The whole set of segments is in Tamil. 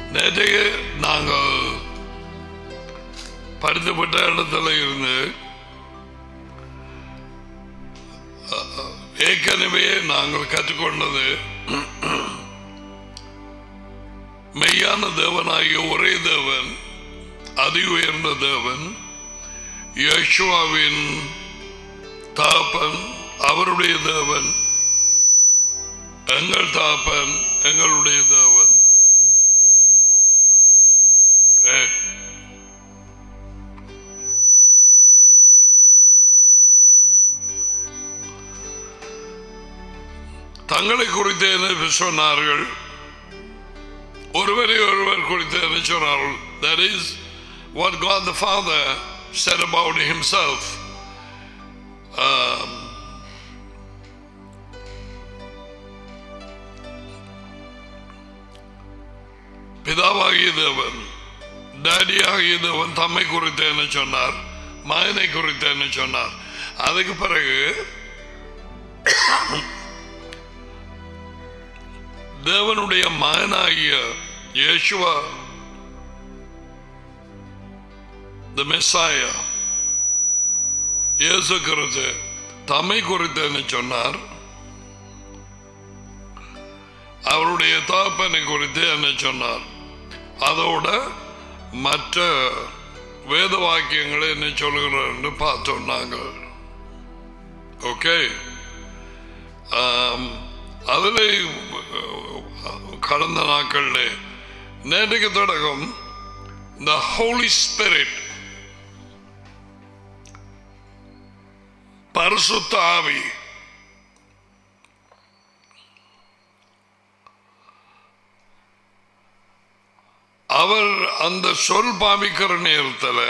நேற்றைக்கு நாங்கள் படித்துப்பட்ட இடத்துல இருந்து ஏற்கனவே நாங்கள் கற்றுக்கொண்டது மெய்யான தேவனாகிய ஒரே தேவன், அதி உயர்ந்த தேவன், யேசுவாவின் தாப்பன், அவருடைய தேவன், எங்கள் தாப்பன், எங்களுடைய தேவன். தங்களை குறித்து என்ன சொன்னார்கள்? ஒருவரை ஒருவர் குறித்து என்ன சொன்னார்கள்? That is what God the Father said about himself. பிதாவாகிய தேவன், டாடியாகிய தேவன் தம்மை குறித்து என்ன சொன்னார்? மகனை குறித்து என்ன சொன்னார்? அதுக்கு பிறகு தேவனுடைய மகனாகிய இயேசுவா, the Messiah, இயேசு கிறிஸ்து தம்மை குறித்து என்ன சொன்னார்? அவருடைய தகப்பனை குறித்து என்ன சொன்னார்? அதோட மற்ற வேத வாக்கியங்களை என்ன சொல்கிறார் என்று பார்த்தோம் நாங்கள். ஓகே, அதில் கடந்த நாட்களில் நேற்றுக்கு தொடக்கம் the Holy Spirit, பரிசுத்த ஆவி, அவர் அந்த சொல் பாவிக்கிற நேரத்தில்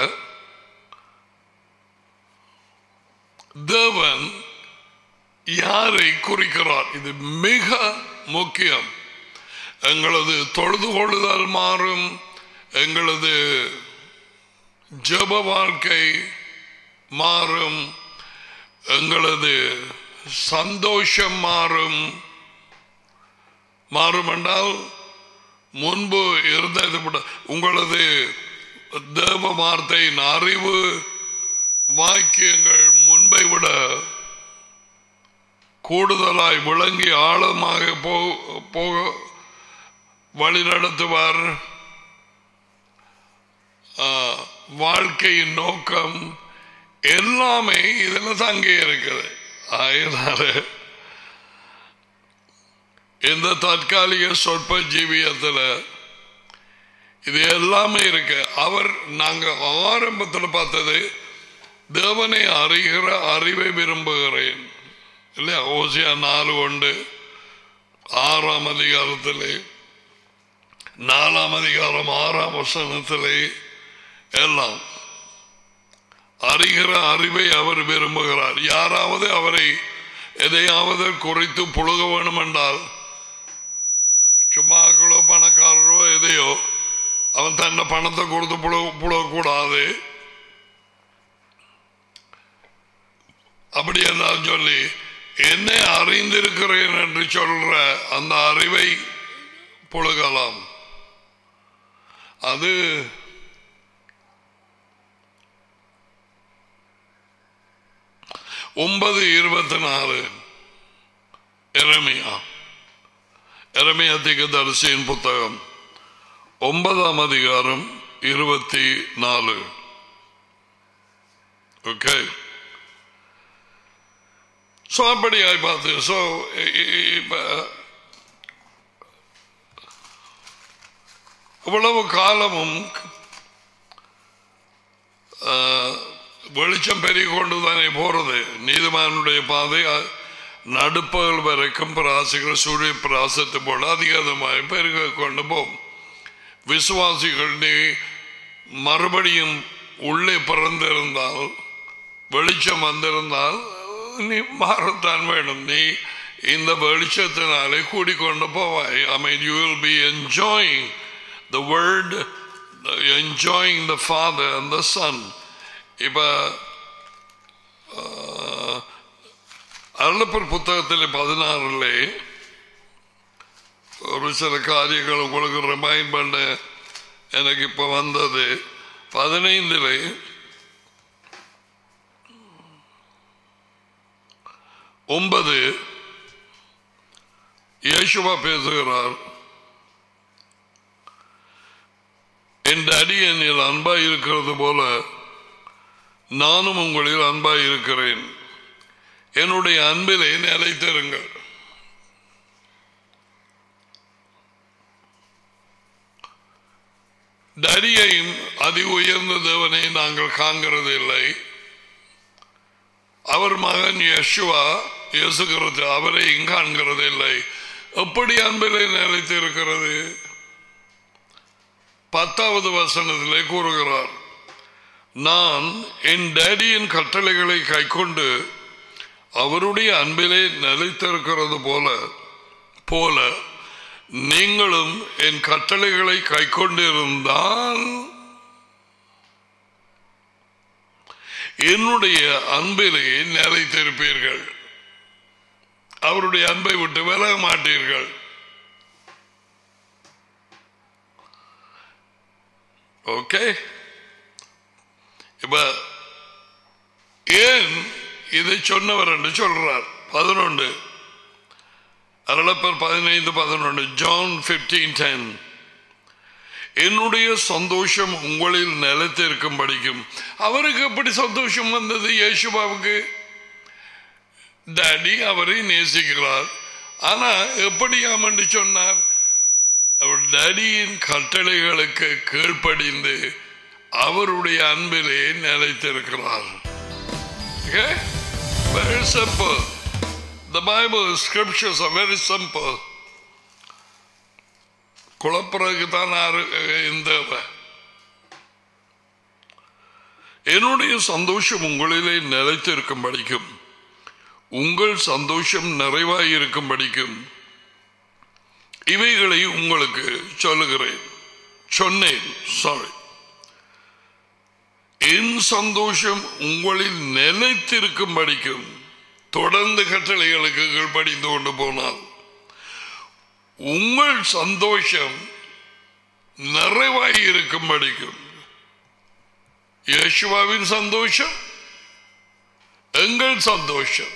தேவன் யாரை குறிக்கிறார்? இது மிக முக்கியம். எங்களது தொழுது கொள்ளுதல் மாறும், எங்களது ஜெப வாழ்க்கை மாறும், எங்களது சந்தோஷம் மாறும். மாறும் என்றால் முன்பு இருந்தது உங்களது தேவ வார்த்தையின் அறிவு வாக்கியங்கள் முன்பை விட கூடுதலாய் விளங்கி ஆழமாக போக வழிநடத்துவார். வாழ்க்கையின் நோக்கம் எல்லாமே இதில் தங்கி இருக்குது. அதனால இந்த தற்காலிக சொற்ப ஜீவியத்தில் இது எல்லாமே இருக்கு. அவர் நாங்கள் ஆரம்பத்தில் பார்த்தது தேவனை அறிகிற அறிவை விரும்புகிறேன் இல்லையா? ஓசியா 4:1 6ஆம் அதிகாரத்திலே 4ஆம் அதிகாரம் 6ஆம் வசனத்திலே எல்லாம் அறிகிற அறிவை அவர் விரும்புகிறார். யாராவது அவரை எதையாவது குறித்து புழுக வேணும் என்றால், சும்மாக்களோ பணக்காரரோ எதையோ, அவன் தன்னை பணத்தை கொடுத்து புழுகக்கூடாது. அப்படி என்றால் சொல்லி என்னை அறிந்திருக்கிறேன் என்று சொல்ற அந்த அறிவை புழுகலாம். அது ஒன்பது 24 எரேமியா தீர்க்கதரிசியின் புத்தகம் 9ஆம் அதிகாரம் 24. ஓகே, சோ அப்படியாய் பார்த்து, சோ இவ்வளவு காலமும் வெளிச்சம் பெருகி கொண்டுதானே போறது. நீதிமானுடைய பாதை நடுப்பகல் வரைக்கும் பிராசிகள் சூரிய பிராசத்தை போல அதிகமாய் பெருக கொண்டு போகும். விசுவாசிகள் நீ மறுபடியும் உள்ளே பிறந்திருந்தால், வெளிச்சம் வந்திருந்தால் நீ மாறத்தான் வேணும். நீ இந்த வெளிச்சத்தினாலே கூடிக்கொண்டு போவாய். I mean, you will be enjoying the word, enjoying the Father and the Son. இப்ப அருளப்பர் புத்தகத்தில் 16 ஒரு ஒரு சில காரியங்கள் உங்களுக்கு ரிமைண்ட் பண்ண எனக்கு இப்ப வந்தது. 15 9 இயேசுவா பேசுகிறார். என் டாடி என்னில் அன்பாய் இருக்கிறது போல நானும் உங்களில் அன்பாய் இருக்கிறேன். என்னுடைய அன்பிலே நிலைத்திருங்கள். டாடியையும் அதி உயர்ந்த தேவனை நாங்கள் காண்கிறது இல்லை. அவர் மகன் யேசுவா இயேசு கிறிஸ்து அவரையும் காண்கிறது இல்லை. எப்படி அன்பிலே நிலைத்திருக்கிறது? 10வது வசனத்திலே கூறுகிறார், நான் என் டாடியின் கட்டளைகளை கைக்கொண்டு அவருடைய அன்பிலே நிலைத்திருக்கிறது போல நீங்களும் என் கட்டளைகளை கைக்கொண்டிருந்தால் என்னுடைய அன்பிலே நிலைத்திருப்பீர்கள். அவருடைய அன்பை விட்டு விலக மாட்டீர்கள். ஓகே, இப்ப ஏன் இதை சொன்னவர் என்று சொல்றார். 11 அரளப்பர் 15:11 John 15:10 என்னுடைய சந்தோஷம் உங்களில் நிலைத்திருக்கும் படிக்கும். அவருக்கு எப்படி சந்தோஷம் வந்தது? இயேசுவாவுக்கு டாடி அவரை நேசிக்கிறார். ஆனா எப்படியாம் என்று சொன்னார்? அவர் டாடியின் கட்டளைகளுக்கு கீழ்ப்படிந்து அவருடைய அன்பிலே நிலைத்திருக்கிறார். Okay? Very simple. The Bible, the scriptures are very simple. குழப்பறதுக்கு தான் இந்த என்னுடைய சந்தோஷம் உங்களிலே நிலைத்திருக்கும் படிக்கும், உங்கள் சந்தோஷம் நிறைவாய் இருக்கும் படிக்கும் இவைகளை உங்களுக்கு சொன்னேன். சாரி, என் சந்தோஷம் உங்களில் நிலைத்திருக்கும் படிக்கும் தொடர்ந்து கட்டளைகளுக்கு கீழ்ப்படிந்து கொண்டு போனால் உங்கள் சந்தோஷம் நிறைவாய் இருக்கும் படிக்கும். இயேசுவின் சந்தோஷம், எங்கள் சந்தோஷம்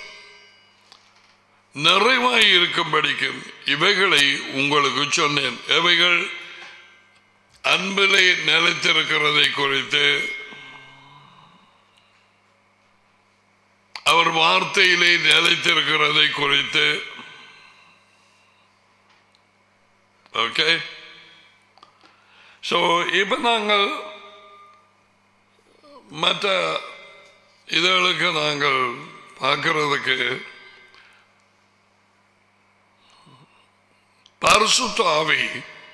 நிறைவாய் இருக்கும் படிக்கும் இவைகளை உங்களுக்கு சொன்னேன். இவைகள் அன்பிலே நிலைத்திருக்கிறதை குறித்து, அவர் வார்த்தையிலே நிலைத்திருக்கிறதை குறித்து. ஓகே, சோ இப்ப நாங்கள் மற்ற இதழுக்கு நாங்கள் பார்க்கிறதுக்கு பரிசுத்த ஆவி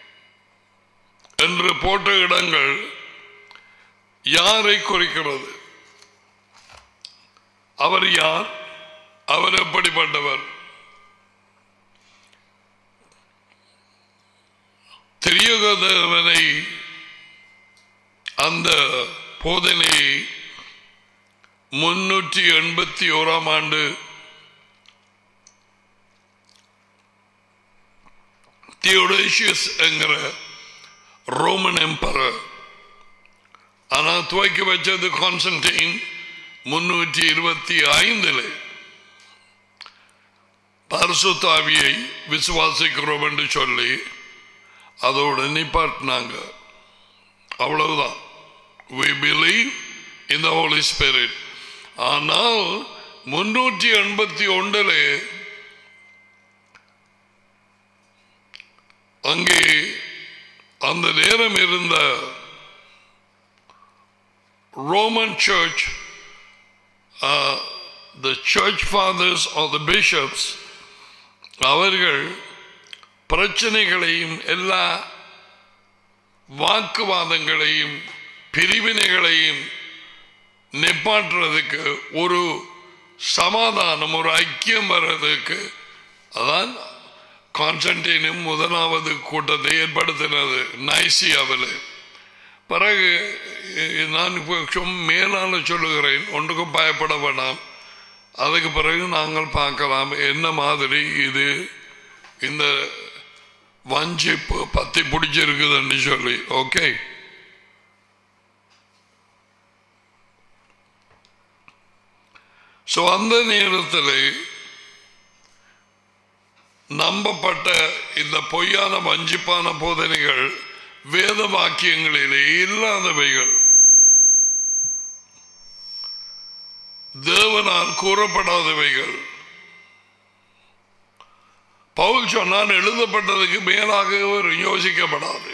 என்று போட்ட இடங்கள் யாரை குறிக்கிறது? அவர் யார்? அவர் எப்படிப்பட்டவர்? திரியகதேவனை அந்த போதனையை 381 ஆண்டு தியோடேசியஸ் என்கிற ரோமன் எம்பரர், ஆனா துவக்கி வச்சது கான்ஸ்டன்டைன் 325 பரிசுத்த ஆவியை விசுவாசிக்கிறோம் என்று சொல்லி அதோடு நிப்பாட்டினாங்க. அவ்வளவுதான். We believe in the Holy Spirit. ஆனால் 381 அங்கே அந்த நேரம் இருந்த Roman church, the church fathers or the bishops, அவர்கள் பிரச்சனைகளையும் எல்லா வாக்குவாதங்களையும் பிரிவினைகளையும் நிப்பாட்டுறதுக்கு, ஒரு சமாதானம், ஒரு ஐக்கியம் வர்றதுக்கு அதான் கான்ஸ்டன்டைனும் முதலாவது கூட்டத்தை ஏற்படுத்தினது நைசியாவில். பிறகு நான் மேலான சொல்லுகிறேன், ஒன்றுக்கும் பயப்பட வேண்டாம். அதுக்கு பிறகு நாங்கள் பார்க்கலாம் என்ன மாதிரி இது இந்த வஞ்சிப்பு பத்தி பிடிச்சிருக்குதுன்னு சொல்லி. ஓகே, சோ அந்த நேரத்தில் நம்பப்பட்ட இந்த பொய்யான வஞ்சிப்பான போதனைகள் வேத வாக்கியங்களிலே இல்லாதவைகள், தேவனால் கூறப்படாதவைகள். பவுல் சொன்னான், எழுதப்பட்டதுக்கு மேலாக ஒரு யோசிக்கப்படாது,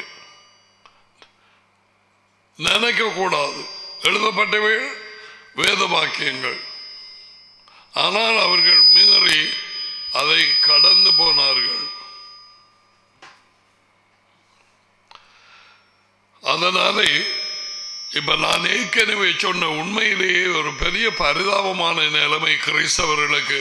நினைக்க கூடாது. எழுதப்பட்டவை வேத வாக்கியங்கள். ஆனால் அவர்கள் மீறி அதை கடந்து போனார்கள். அதனாலே இப்ப நான் ஏற்கனவே சொன்ன உண்மையிலேயே ஒரு பெரிய பரிதாபமான நிலைமை கிறிஸ்தவர்களுக்கு.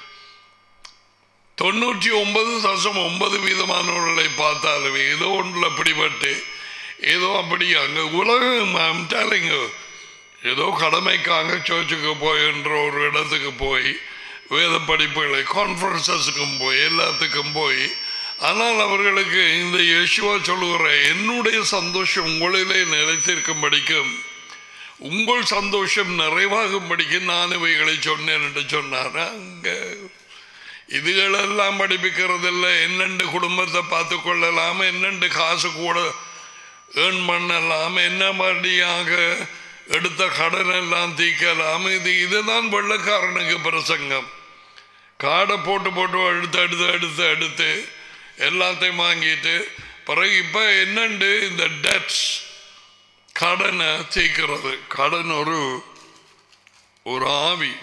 99.9% பார்த்தாலுமே ஏதோ ஒன்றுல பிடிபட்டு ஏதோ அப்படி அங்க உலகம் ஏதோ கடமைக்காக சர்ச்சுக்கு போய் என்ற ஒரு இடத்துக்கு போய் வேத படிப்புகளை கான்ஃபரன்சஸுக்கும் போய் எல்லாத்துக்கும் போய், ஆனால் அவர்களுக்கு இந்த இயேசுவா சொல்லுகிற என்னுடைய சந்தோஷம் உங்களிலே நிலைத்திருக்கும்படிக்கும் உங்கள் சந்தோஷம் நிறைவாகும்படிக்கும் நான் இவைகளை சொன்னேன் என்று சொன்னார். அங்க இதுகளெல்லாம் படிப்பிக்கிறதில்ல. என்னென்று குடும்பத்தை பார்த்து கொள்ளலாம், என்னென்று காசு கூட ஏர்ன் பண்ணலாம், என்ன மாதிரியாக எடுத்த கடன் எல்லாம் தீக்கலாம். இதுதான் வெள்ளக்காரனுக்கு பிரசங்கம். காடை போட்டு போட்டு எடுத்து எல்லாத்தையும் வாங்கிட்டு பிறகு இப்ப என்னண்டு இந்த டெட்ஸ், கடனை தீக்கிறது. கடன் ஒரு ஆவி.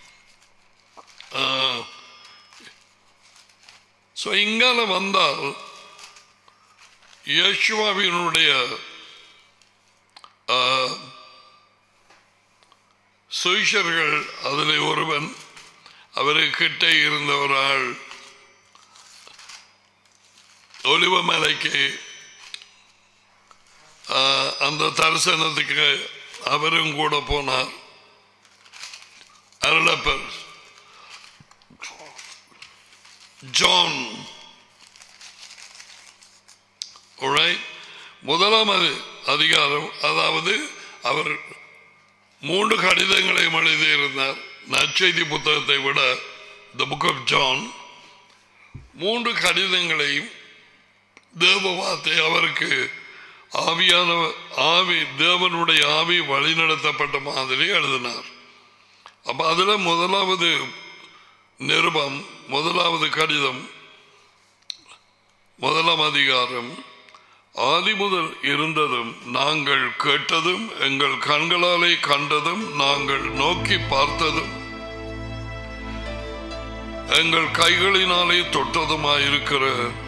இங்கால வந்தால் யேசுவாவினுடைய சுவிசர்கள் அதில் ஒருவன், அவருக்கிட்ட இருந்த ஒரு ஆள் ஒலிவமலைக்கு அந்த தரிசனத்துக்கு அவரும் கூட போனார். அருளப்பர் ஜான். முதலாம் அதிகாரம், அதாவது அவர் 3 கடிதங்களையும் எழுதியிருந்தார். நற்செய்தி புத்தகத்தை விட தி புக் ஆஃப் ஜான் 3 கடிதங்களையும் தேவ வார்த்தை அவருக்கு தேவனுடைய ஆவி வழிநடத்தப்பட்ட மாதிரி எழுதினார். அப்ப அதுல முதலாவது நிருபம், முதலாவது கடிதம், 1ஆம் அதிகாரம், ஆதி முதல் இருந்ததும் நாங்கள் கேட்டதும் எங்கள் கண்களாலே கண்டதும் நாங்கள் நோக்கி பார்த்ததும் எங்கள் கைகளினாலே தொட்டதுமாயிருக்கிற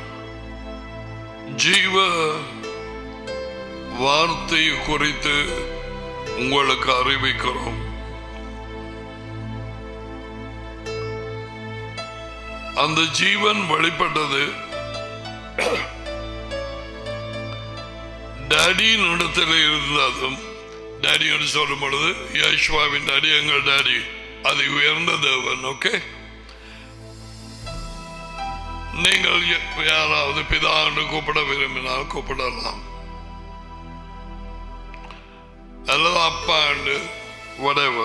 ஜீவ வார்த்தை குறித்து உங்களுக்கு அறிவிக்கிறோம். அந்த ஜீவன் வெளிப்பட்டது டாடியின் இடத்துல இருந்ததும், டாடி என்று சொல்லும் பொழுது யேசுவாவின் டாடி, எங்கள் டாடி, அது உயர்ந்த தேவன். ஓகே, நீங்கள் யாராவது பிதா என்று கூப்பிட விரும்பினால் கூப்பிடலாம், அல்லது அப்பா என்று whatever.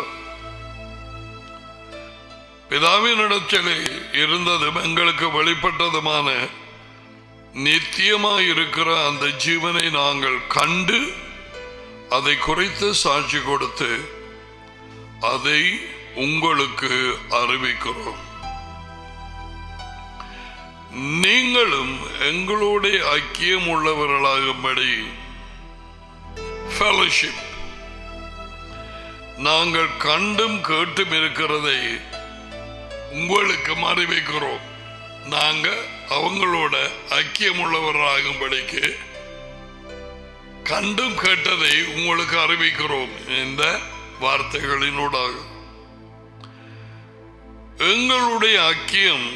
பிதாவின் இடத்திலே இருந்ததும் எங்களுக்கு வெளிப்பட்டதுமான நித்தியமாயிருக்கிற அந்த ஜீவனை நாங்கள் கண்டு அதை குறித்து சாட்சி கொடுத்து அதை உங்களுக்கு அறிவிக்கிறோம். நீங்களும் எங்களுடைய ஐக்கியம் உள்ளவர்களாகும்படி ஃபெலோஷிப், நாங்கள் கண்டும் கேட்டும் இருக்கிறதை உங்களுக்கு அறிவிக்கிறோம். நாங்க அவங்களோட ஐக்கியம் உள்ளவராகும்படிக்கு கண்டும் கேட்டதை உங்களுக்கு அறிவிக்கிறோம். இந்த வார்த்தைகளினூடாக எங்களுடைய ஐக்கியம்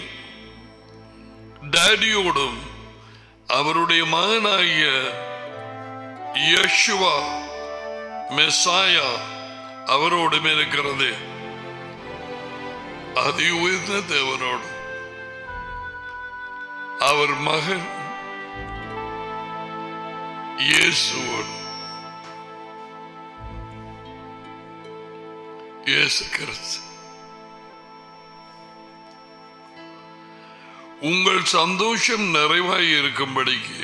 டாடியோடும் அவருடைய மகனாகிய யேசுவா மெசாயா அவரோடும் இருக்கிறது. அதி உயர்ந்த தேவனோடு அவர் மகன் இயேசுவோடு, இயேசு கிறிஸ்து. உங்கள் சந்தோஷம் நிறைவாய் இருக்கும்படிக்கு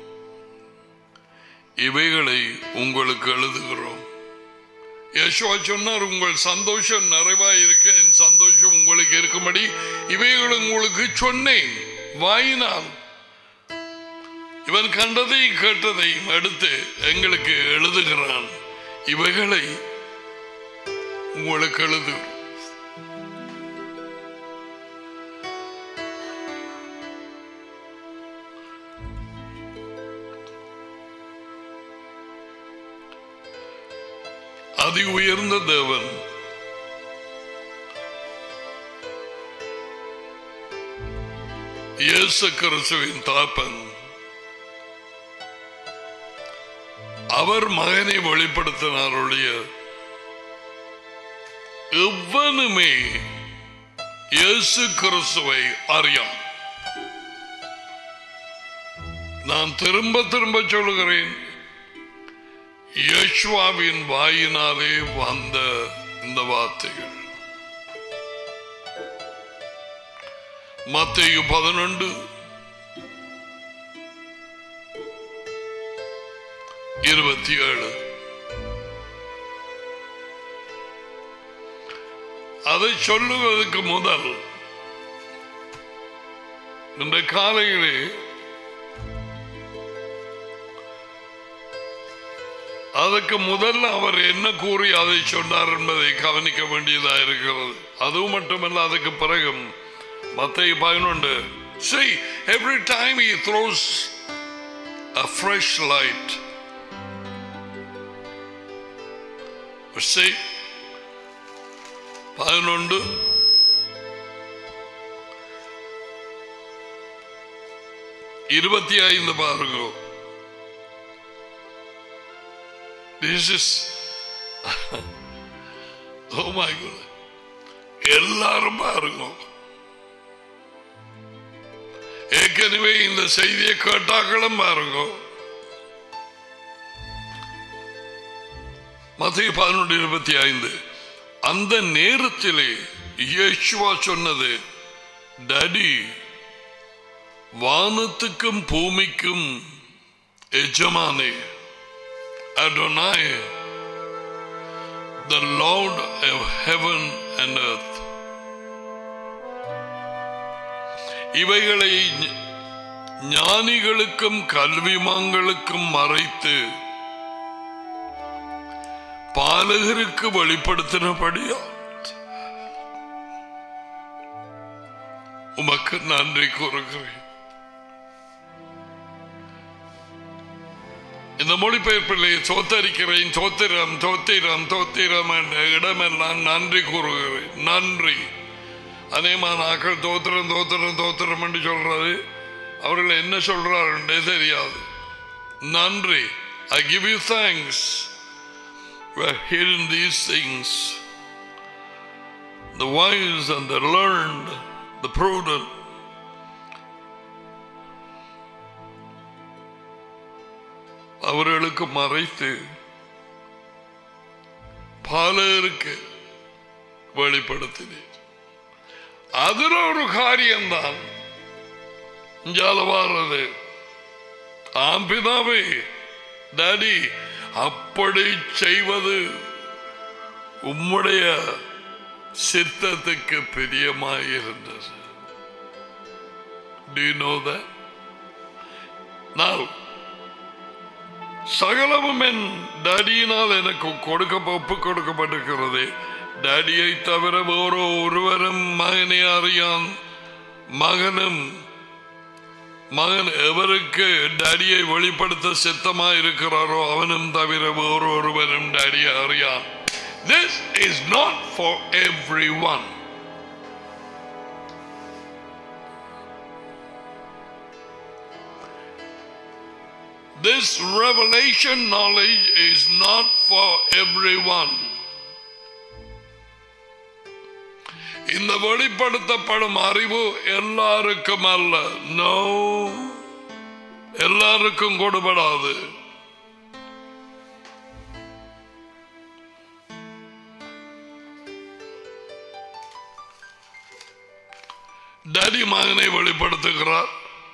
இவைகளை உங்களுக்கு எழுதுகிறோம். யேசுவா சொன்னார், உங்கள் சந்தோஷம் நிறைவாய் இருக்க என் சந்தோஷம் உங்களுக்கு இருக்கும்படி இவைகள் உங்களுக்கு சொன்னேன். வாயினால் இவன் கண்டதை கேட்டதையும் எடுத்து எங்களுக்கு எழுதுகிறான். இவைகளை உங்களுக்கு எழுது. அதி உயர்ந்த தேவன் இயேசு கிறிஸ்துவின் தாப்பன் அவர் மகனை வெளிப்படுத்தினார் ஒழிய எவனுமே இயேசு கிறிஸ்துவை அறியான். நான் திரும்ப திரும்ப சொல்லுகிறேன், யேசுவாவின் வாயினாலே வந்த இந்த வார்த்தைகள். மத்தேயு 11:27. அதை சொல்லுவதற்கு முதல் இந்த காலையிலே அதற்கு முதல்ல அவர் என்ன கூறி அதை சொன்னார் என்பதை கவனிக்க வேண்டியதாக இருக்கிறது. அதுவும் மட்டுமல்ல, அதுக்கு பிறகு மத்தேயு 11. See, every time he throws a fresh light. See, 11:25 பாருங்க. This is oh my God. எல்லாரும் பாருங்க. ஏற்கனவே இந்த செய்தியை கேட்டாக்களும் பாருங்க. மத்தேயு 11:25. அந்த நேரத்திலே இயேசுவா சொன்னது, டாடி, வானத்துக்கும் பூமிக்கும் எஜமானே, Adonai, the Lord of heaven and earth. இவைகளை ஞானிகளுக்கும் கல்விமான்களுக்கும் மறைத்து பாலகருக்கு வெளிப்படுத்தினபடியா உமக்கு நன்றி கூறுகிறேன். இந்த மொழிபெயர்ப்பிலே சோத்தரிக்கிறேன், சோத்திரம் சோத்திரம் சோத்திரம் என்ற இடமெல்லாம் நன்றி கூறுகிறேன். நன்றி. அதேமான ஆக்கள் தோத்திரம் தோத்திரம் தோத்திரம் என்று சொல்றது, அவர்கள் என்ன சொல்றாருன்றே தெரியாது. நன்றி. I give you thanks. We are hearing these things. The wise and the learned, the prudent. அவர்களுக்கு மறைத்து பாலருக்கு வெளிப்படுத்தினேன். அதுல ஒரு காரியம்தான் ஜாலவாரது. ஆம்பிதாவே, டாடி, அப்படி செய்வது உம்முடைய சித்தத்துக்கு பிரியமாயிருந்தது. Do you know that? Now, சகலமும் என் டாடியினால் எனக்கு ஒப்பு கொடுக்கப்பட்டிருக்கிறது. டாடியை தவிர வேறு ஒருவரும் மகனை அறியான். மகன் எவருக்கு டாடியை வெளிப்படுத்த சித்தமாய் இருக்கிறாரோ அவனும் தவிர வேறு ஒருவரும் டாடியை அறியான். This is not for everyone. This revelation knowledge is not for everyone. இந்த வெளிப்படுத்தப்படும் அறிவு எல்லாருக்கும் அல்ல. No, எல்லாருக்கும் கொடுபடாது. மகனை வெளிப்படுத்துகிறார்,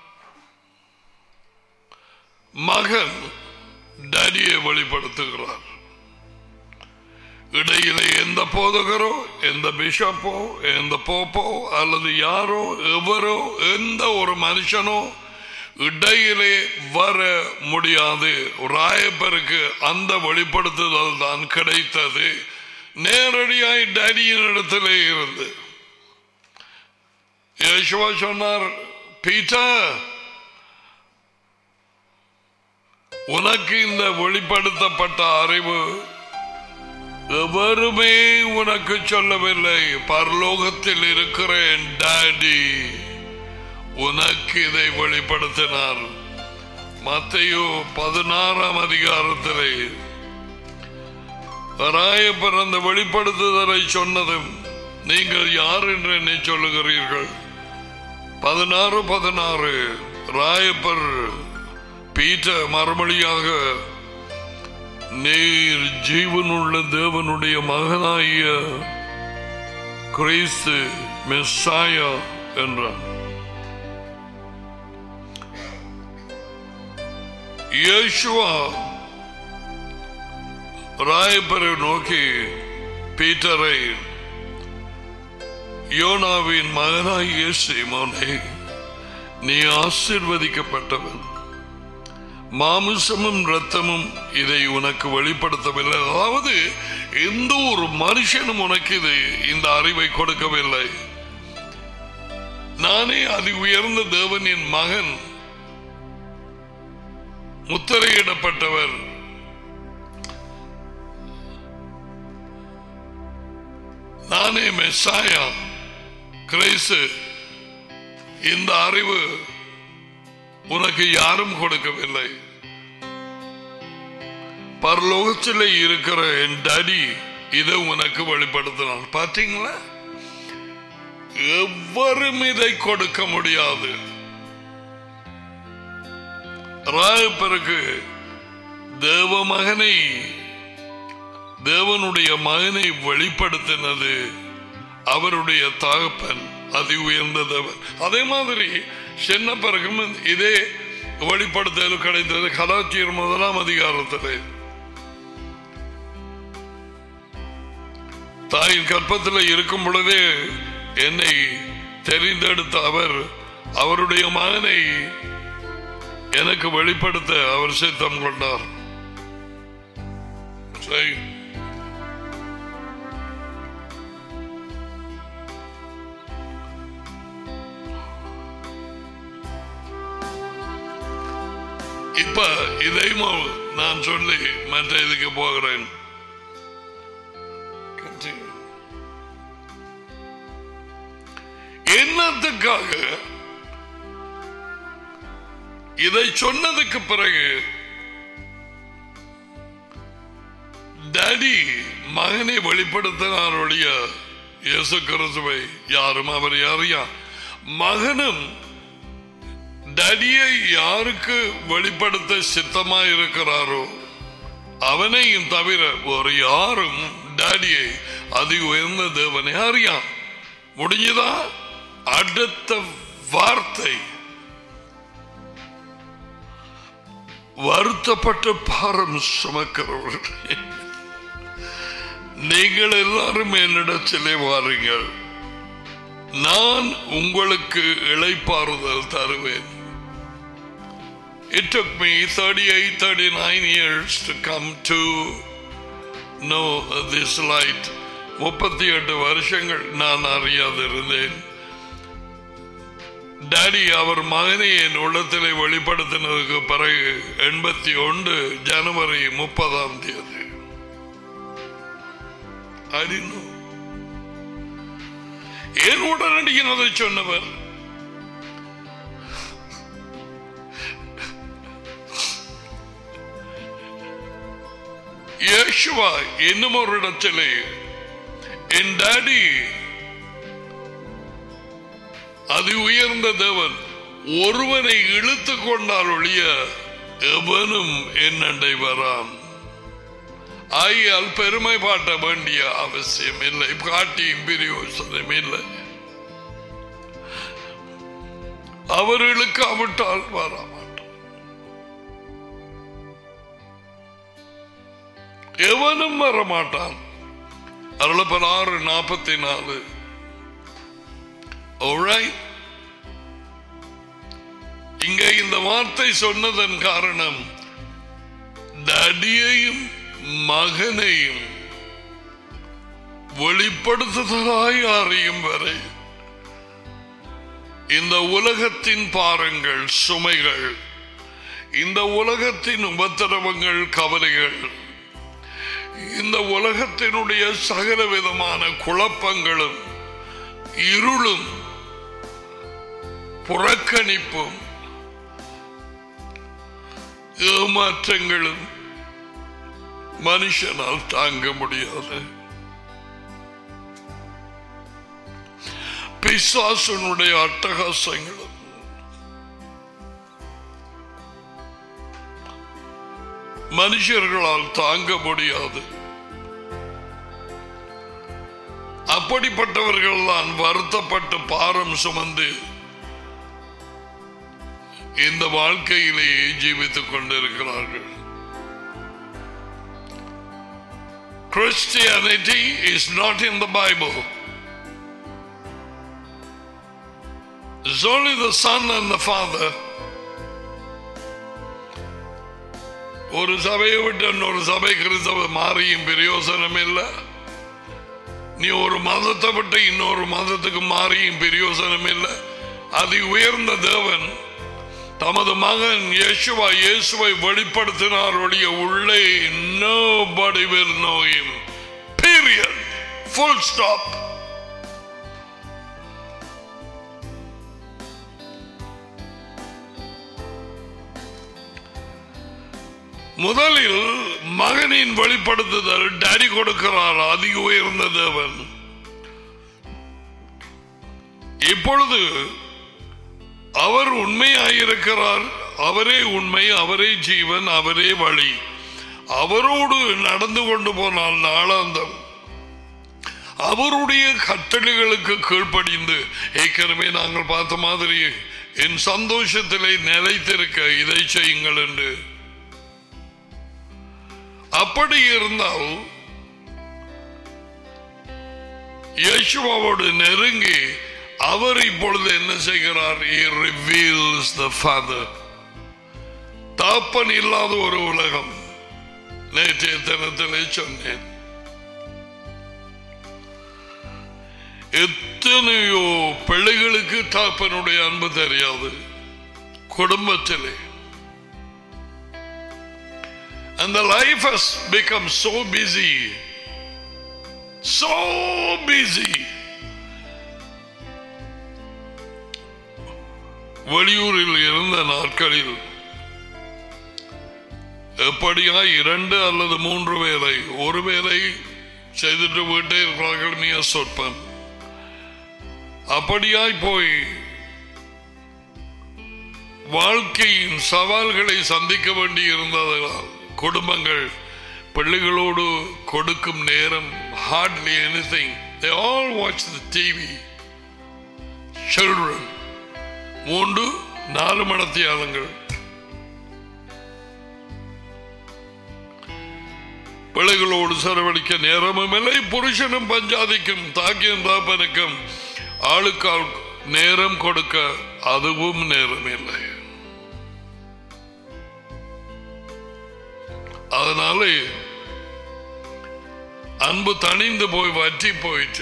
மகன் டாடியை வெளிப்படுத்துகிறார். இடையிலே எந்த போதகரோ, எந்த பிஷப்போ, எந்த போப்போ அல்லது யாரோ எவரோ எந்த ஒரு மனுஷனோ இடையிலே வர முடியாது. ராயப்பருக்கு அந்த வெளிப்படுத்துதல் தான் கிடைத்தது, நேரடியாய் டாடியின் இடத்திலே இருந்து. யேசுவா சொன்னார், பீட்டர், உனக்கு இந்த வெளிப்படுத்தப்பட்ட அறிவு எவருமே உனக்கு சொல்லவில்லை, பரலோகத்தில் இருக்கிற என் டாடி உனக்கு இதை வெளிப்படுத்தினார். மத்தேயு 16ஆம் அதிகாரத்திலே ராயப்பர் அந்த வெளிப்படுத்துதலை சொன்னதும், நீங்கள் யார் என்று என்னை சொல்லுகிறீர்கள்? 16:16 ராயப்பர் பீட்டர் மறுமொழியாக, நீர் ஜீவனுள்ள தேவனுடைய மகனாகிய கிறிஸ்து மெஸ்ஸாயா என்றார். யேசுவா ராயப்பரை நோக்கி, பீட்டரை, யோனாவின் மகனாகிய சீமோனே, நீ ஆசீர்வதிக்கப்பட்டவன், மாமிசமும் இரத்தமும் இதை உனக்கு வெளிப்படுத்தவில்லை. அதாவது எந்த ஒரு மனுஷனும் உனக்கு இந்த அறிவை கொடுக்கவில்லை. நானே அதி உயர்ந்த தேவனின் மகன், முத்திரையிடப்பட்டவர், நானே மெஸ்ஸாயா கிறிஸ்து. இந்த அறிவு உனக்கு யாரும் கொடுக்கவில்லை. பரலோகத்தில் இருக்கிற என் டாடி இதை உனக்கு வெளிப்படுத்தினார். பார்த்தீங்களா, எவரும் இதை கொடுக்க முடியாது. ராயப்பருக்கு தேவனுடைய மகனை வெளிப்படுத்தினது அவருடைய தகப்பன், அதி உயர்ந்த தேவன். அதே மாதிரி சின்ன பிறகும் இதே வெளிப்படுத்தல் கிடைத்தது. கலாச்சியர் 1ஆம் அதிகாரத்திலே தாயின் கற்பத்தில் இருக்கும் பொழுதே என்னை தெரிந்தெடுத்த அவர் அவருடைய மகனை எனக்கு வெளிப்படுத்த அவர் சித்தம் கொண்டார். இப்ப இதையும் நான் சொல்லி மற்ற இதுக்கு போகிறேன். என்னத்துக்காக இதை சொன்னதுக்கு பிறகு டாடி மகனை வெளிப்படுத்தினாருடைய இயேசு கிறிஸ்துவை யாரும் அவர் யாரையா மகனும் டாடியை யாருக்கு வெளிப்படுத்த சித்தமா இருக்கிறாரோ அவனையும் தவிர ஒரு யாரும் டாடியை அதி உயர்ந்த தேவனை அறியா. முடிஞ்சதா? அடுத்த வார்த்தை, வருத்தப்பட்ட பாரம் சுமக்கிறவர்கள் நீங்கள் எல்லாரும் என்னிடத்திலே வாருங்கள், நான் உங்களுக்கு இளைப்பாறுதல் தருவேன். It took me 38-39 years to come to know this light. 38 வருஷங்கள் நான் அறியாதிருந்தேன். டாடி அவர் மகனை என் உள்ளத்திலே வெளிப்படுத்தினதுக்கு பிறகு 81 ஜனவரி 30ஆம் தேதி ஏன் உடனடியாக சொன்னவர்? யேசுவா இன்னும் ஒரு இடத்திலே என் டாடி அதி உயர்ந்த தேவன் ஒருவனை இழுத்து கொண்டால் ஒழிய எவனும் என்னண்டை வரான். ஆகியால் பெருமை பாட்ட வேண்டிய அவசியம் இல்லை, காட்டியும் பிரயோசனம் இல்லை. அவர்களுக்கு அவிட்டால் வரமாட்டான். எவனும் வரமாட்டான். அருளப்பர் 6:44. இங்க இந்த வார்த்தை சொன்னதன் காரணம் தடியையும் மகனையும் வெளிப்படுத்துதலாய் அறியும் வரை இந்த உலகத்தின் பாரங்கள், சுமைகள், இந்த உலகத்தின் உபத்திரவங்கள், கவலைகள், இந்த உலகத்தினுடைய சகல விதமான குழப்பங்களும், இருளும், புறக்கணிப்பும், ஏமாற்றங்களும் மனுஷனால் தாங்க முடியாது. பிசாசனுடைய அட்டகாசங்களும் மனுஷர்களால் தாங்க முடியாது. அப்படிப்பட்டவர்கள் தான் வருத்தப்பட்டு பாரம் சுமந்து இந்த வாழ்க்கையிலேயே ஜீவித்துக் கொண்டிருக்கிறார்கள். Christianity is not in the Bible. It's only the Son and the Father. ஒரு சபையை விட்டு இன்னொரு சபை கிறிஸ்தவ மாறியும் பிரயோசனம் இல்லை. நீ ஒரு மதத்தை விட்டு இன்னொரு மதத்துக்கு மாறியும் பிரயோசனம் இல்லை. அதி உயர்ந்த தேவன் தமது மகன் இயேசுவை வெளிப்படுத்தினார். உள்ளே nobody will know him. Period. Full stop. முதலில் மகனின் வெளிப்படுத்துதல் டாடி கொடுக்கிறார், அதிக உயர்ந்த தேவன். இப்பொழுது அவர் உண்மையாயிருக்கிறார். அவரே உண்மை, அவரே ஜீவன், அவரே வழி. அவரோடு நடந்து கொண்டு போனால் நாளாந்தம் அவருடைய கட்டளைகளுக்கு கீழ்ப்படிந்து, ஏற்கனவே நாங்கள் பார்த்த மாதிரி என் சந்தோஷத்திலே நிலைத்திருக்க இதை செய்யுங்கள் என்று. அப்படி இருந்தால் இயேசுவோடு நெருங்கி அவர் இப்பொழுது என்ன செய்கிறார்? He reveals the Father. தாப்பன் இல்லாத ஒரு உலகம். நேற்றைய தினத்திலே சொன்னேன், எத்தனையோ பிள்ளைகளுக்கு தாப்பனுடைய அன்பு தெரியாது குடும்பத்திலே. And the life has become so busy. வெளியூரில் இருந்த நாட்களில் எப்படியா 2 அல்லது 3 வேலை, ஒரு வேலை செய்துட்டு வீட்டே இருக்கிறார்கள், மிக சொற்பம். அப்படியாய் போய் வாழ்க்கையின் சவால்களை சந்திக்க வேண்டி இருந்ததால் குடும்பங்கள் பிள்ளைகளோடு கொடுக்கும் நேரம் hardly anything. They all watch the TV. Children 3-4 மணித்தியாலங்கள் பிள்ளைகளோடு செலவழிக்க நேரமும் இல்லை. புருஷனும் பஞ்சாதிக்கும் தாக்கியும் தாப்பனுக்கும் ஆளுக்கால் நேரம் கொடுக்க அதுவும் நேரம் இல்லை. அதனால அன்பு தணிந்து போய் வற்றி போயிட்டு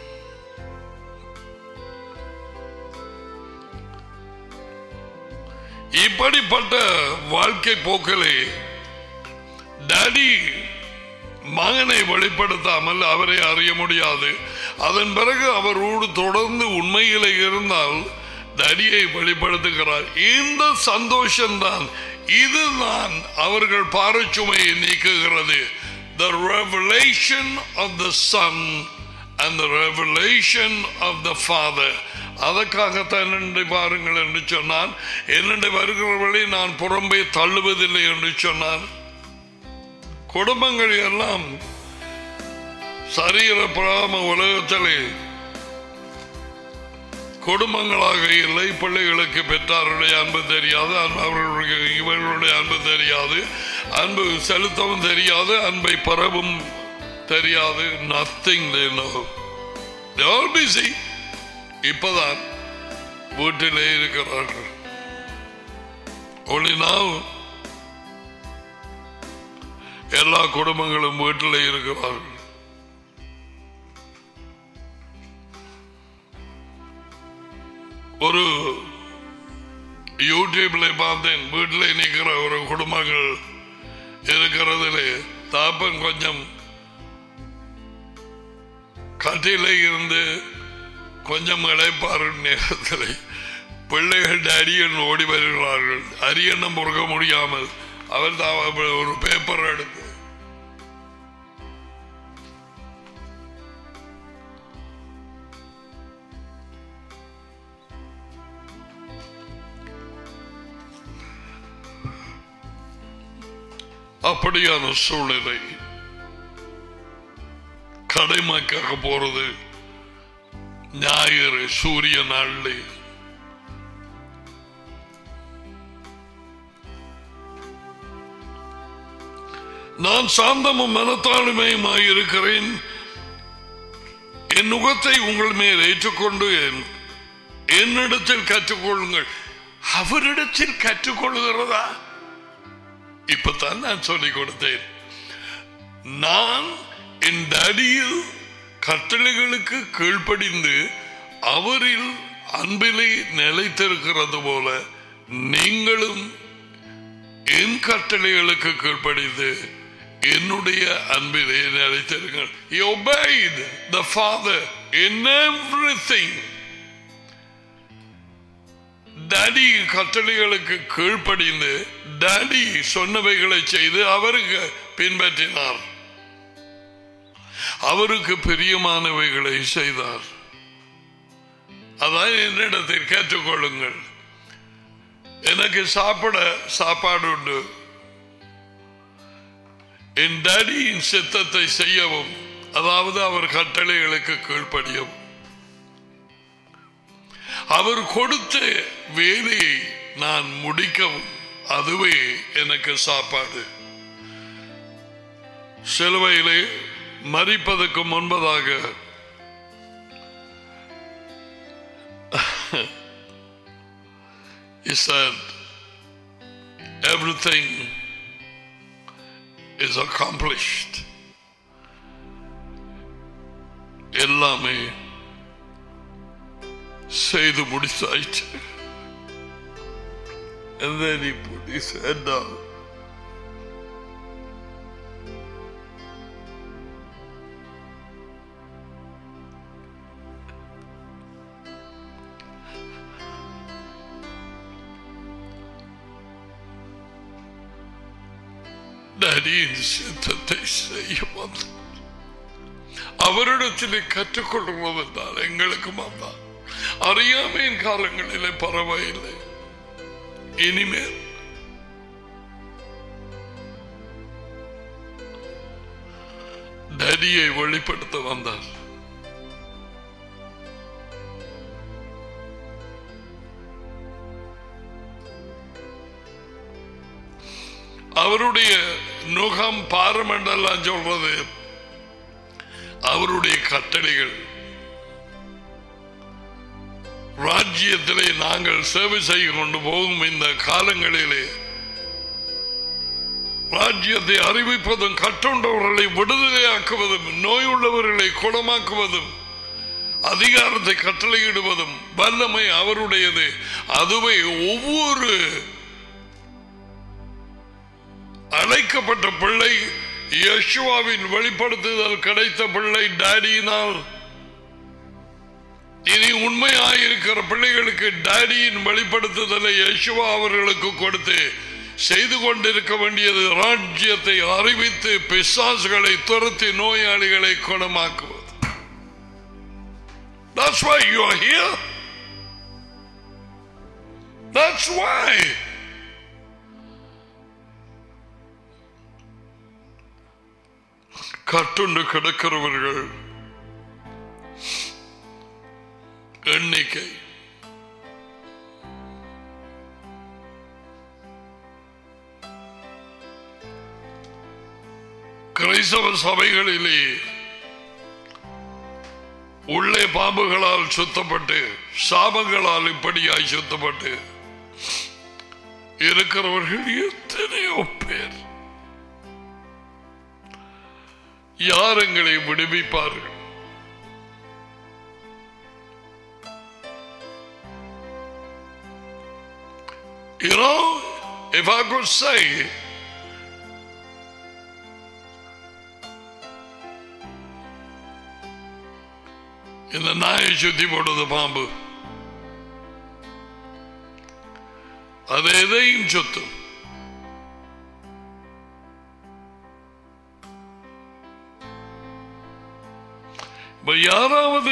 இப்படிப்பட்ட வாழ்க்கை போக்கிலே டாடி மகனை வெளிப்படுத்தாமல் அவரை அறிய முடியாது. அதன் பிறகு அவரோடு தொடர்ந்து உண்மையிலே இருந்தால் டாடியை வெளிப்படுத்துகிறார். இந்த சந்தோஷம்தான், இதுதான் அவர்கள் பாரச்சுமையை நீக்குகிறது. The revelation of the Son and the revelation of the Father. அதற்காகத்தான் என்னை பாருங்கள் என்று சொன்னான். என்னை வருகிறவர்களை நான் புறம்பே தள்ளுவதில்லை என்று சொன்னான். குடும்பங்கள் எல்லாம் சரீர பிராம உலகத்திலே குடும்பங்களாக இல்லை. பிள்ளைகளுக்கு பெற்றாருடைய அன்பு தெரியாது, அவர்களுடைய இவர்களுடைய அன்பு தெரியாது, அன்பு செலுத்தவும் தெரியாது, அன்பை பெறவும் தெரியாது. Nothing they know. They all busy. இப்பதான் வீட்டிலே இருக்கிறார்கள். Only now எல்லா குடும்பங்களும் வீட்டிலே இருக்கிறார்கள். ஒரு யூடியூப்ல பார்த்தேன், வீட்டில் நிற்கிற ஒரு குடும்பங்கள் இருக்கிறதுலே தாப்பன் கொஞ்சம் கட்டில இருந்து கொஞ்சம் இழைப்பாரு நேரத்தில் பிள்ளைகள் அரியன் ஓடி வருகிறார்கள். அரியண்ணம் பொறுக்க முடியாமல் அவர் ஒரு பேப்பர் எடுத்து அப்படியான சூழ்நிலை. கடைமாக்காக போறது ஞாயிறு சூரிய நாளில் நான் சாந்தமும் மனத்தாழ்மையுமாய் இருக்கிறேன். என் நுகத்தை உங்கள் மேல் ஏற்றுக்கொண்டு என்னிடத்தில் கற்றுக்கொள்ளுங்கள். அவரிடத்தில் கற்றுக்கொள்கிறதா? இப்பதான் நான் சொல்லிக் கொடுத்தேன். நான் என் அடியில் கட்டளைகளுக்கு கீழ்ப்படிந்து அவரில் அன்பிலே நிலைத்திருக்கிறது போல நீங்களும் என் கட்டளைகளுக்கு கீழ்ப்படிந்து என்னுடைய அன்பிலே நிலைத்திருங்கள். He obeyed the Father in everything. Daddy கட்டளைகளுக்கு கீழ்ப்படிந்து டாடி சொன்னவைகளை செய்து அவருக்கு பின்பற்றினார். அவருக்கு பிரியமானவைகளை செய்தார். அதான் என்னிடத்தில் கேட்டுக்கொள்ளுங்கள். எனக்கு சாப்பிட சாப்பாடு உண்டு. என் டாடியின் சித்தத்தை செய்யவும், அதாவது அவர் கட்டளைகளுக்கு கீழ்ப்படியவும், அவர் கொடுத்த வேலையை நான் முடிக்கவும், அதுவே எனக்கு சாப்பாடு. சிலுவையிலே மரிப்பதற்கு முன்பதாக he said everything is accomplished. எல்லாமே செய்து முடித்தாயிற்று. And then he put his head down. டாடியின் சித்தத்தை செய்ய வந்தார். அவரிடத்திலே கற்றுக்கொள்வது என்றால் எங்களுக்கும் வந்தார். அறியாமையின் காலங்களிலே பரவாயில்லை. இனிமேல் டாடியை வெளிப்படுத்த வந்தார். அவருடைய நுகம் பாரமெண்டெல்லாம் சொல்றது அவருடைய கட்டளைகள். ராஜ்யத்திலே நாங்கள் சேவை செய்து கொண்டு போகும் இந்த காலங்களிலே ராஜ்யத்தை அறிவிப்பதும், கட்டுண்டவர்களை விடுதலையாக்குவதும், நோயுள்ளவர்களை குணமாக்குவதும், அதிகாரத்தை கட்டளையிடுவதும் வல்லமை அவருடையது. அதுவே ஒவ்வொரு அழைக்கப்பட்ட பிள்ளை, யெஷுவாவின் வெளிப்படுத்துதல் கிடைத்த பிள்ளை டாடியினால். இனி உண்மையாயிருக்கிற பிள்ளைகளுக்கு டாடியின் வெளிப்படுத்துதலை யெஷுவா அவர்களுக்கு கொடுத்து செய்து கொண்டிருக்க வேண்டியது ராஜ்யத்தை அறிவித்து பிசாசுகளை துரத்தி நோயாளிகளை குணமாக்குவது. That's why you are here. That's why. கட்டுண்டு கிடக்கிறவர்கள் எண்ணிக்கை கிறிஸ்தவ சபைகளிலே உள்ளே பாம்புகளால் சுத்தப்பட்டு சாபங்களால் இப்படியாய் சுத்தப்பட்டு இருக்கிறவர்கள் எத்தனையோ பேர். யார் எங்களை விடுவிப்பார்கள்? You know, if I could say, இந்த நாயை சுத்தி போடுறது பாம்பு, அது எதையும் சுத்தும். யாராவது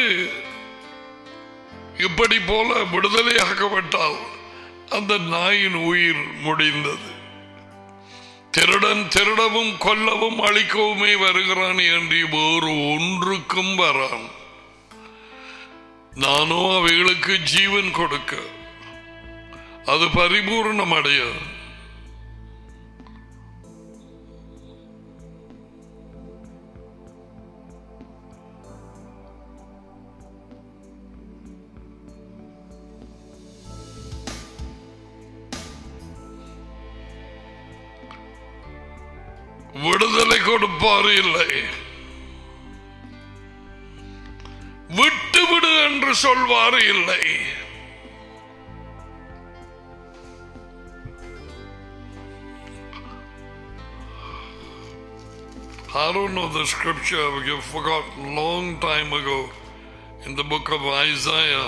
இப்படி போல விடுதலையாக்கப்பட்டால் அந்த நாயின் உயிர் முடிந்தது. திருடன் திருடவும் கொல்லவும் அழிக்கவுமே வருகிறான் என்று வேறு ஒன்றுக்கும் வரான். நானோ அவைகளுக்கு ஜீவன் கொடுக்க, அது பரிபூர்ணம் அடைய. விடுதலை கொடுப்பார் இல்லை, விட்டுவிடு என்று சொல்வார் இல்லை. I don't know the scripture, I forgot long time ago in the book of Isaiah.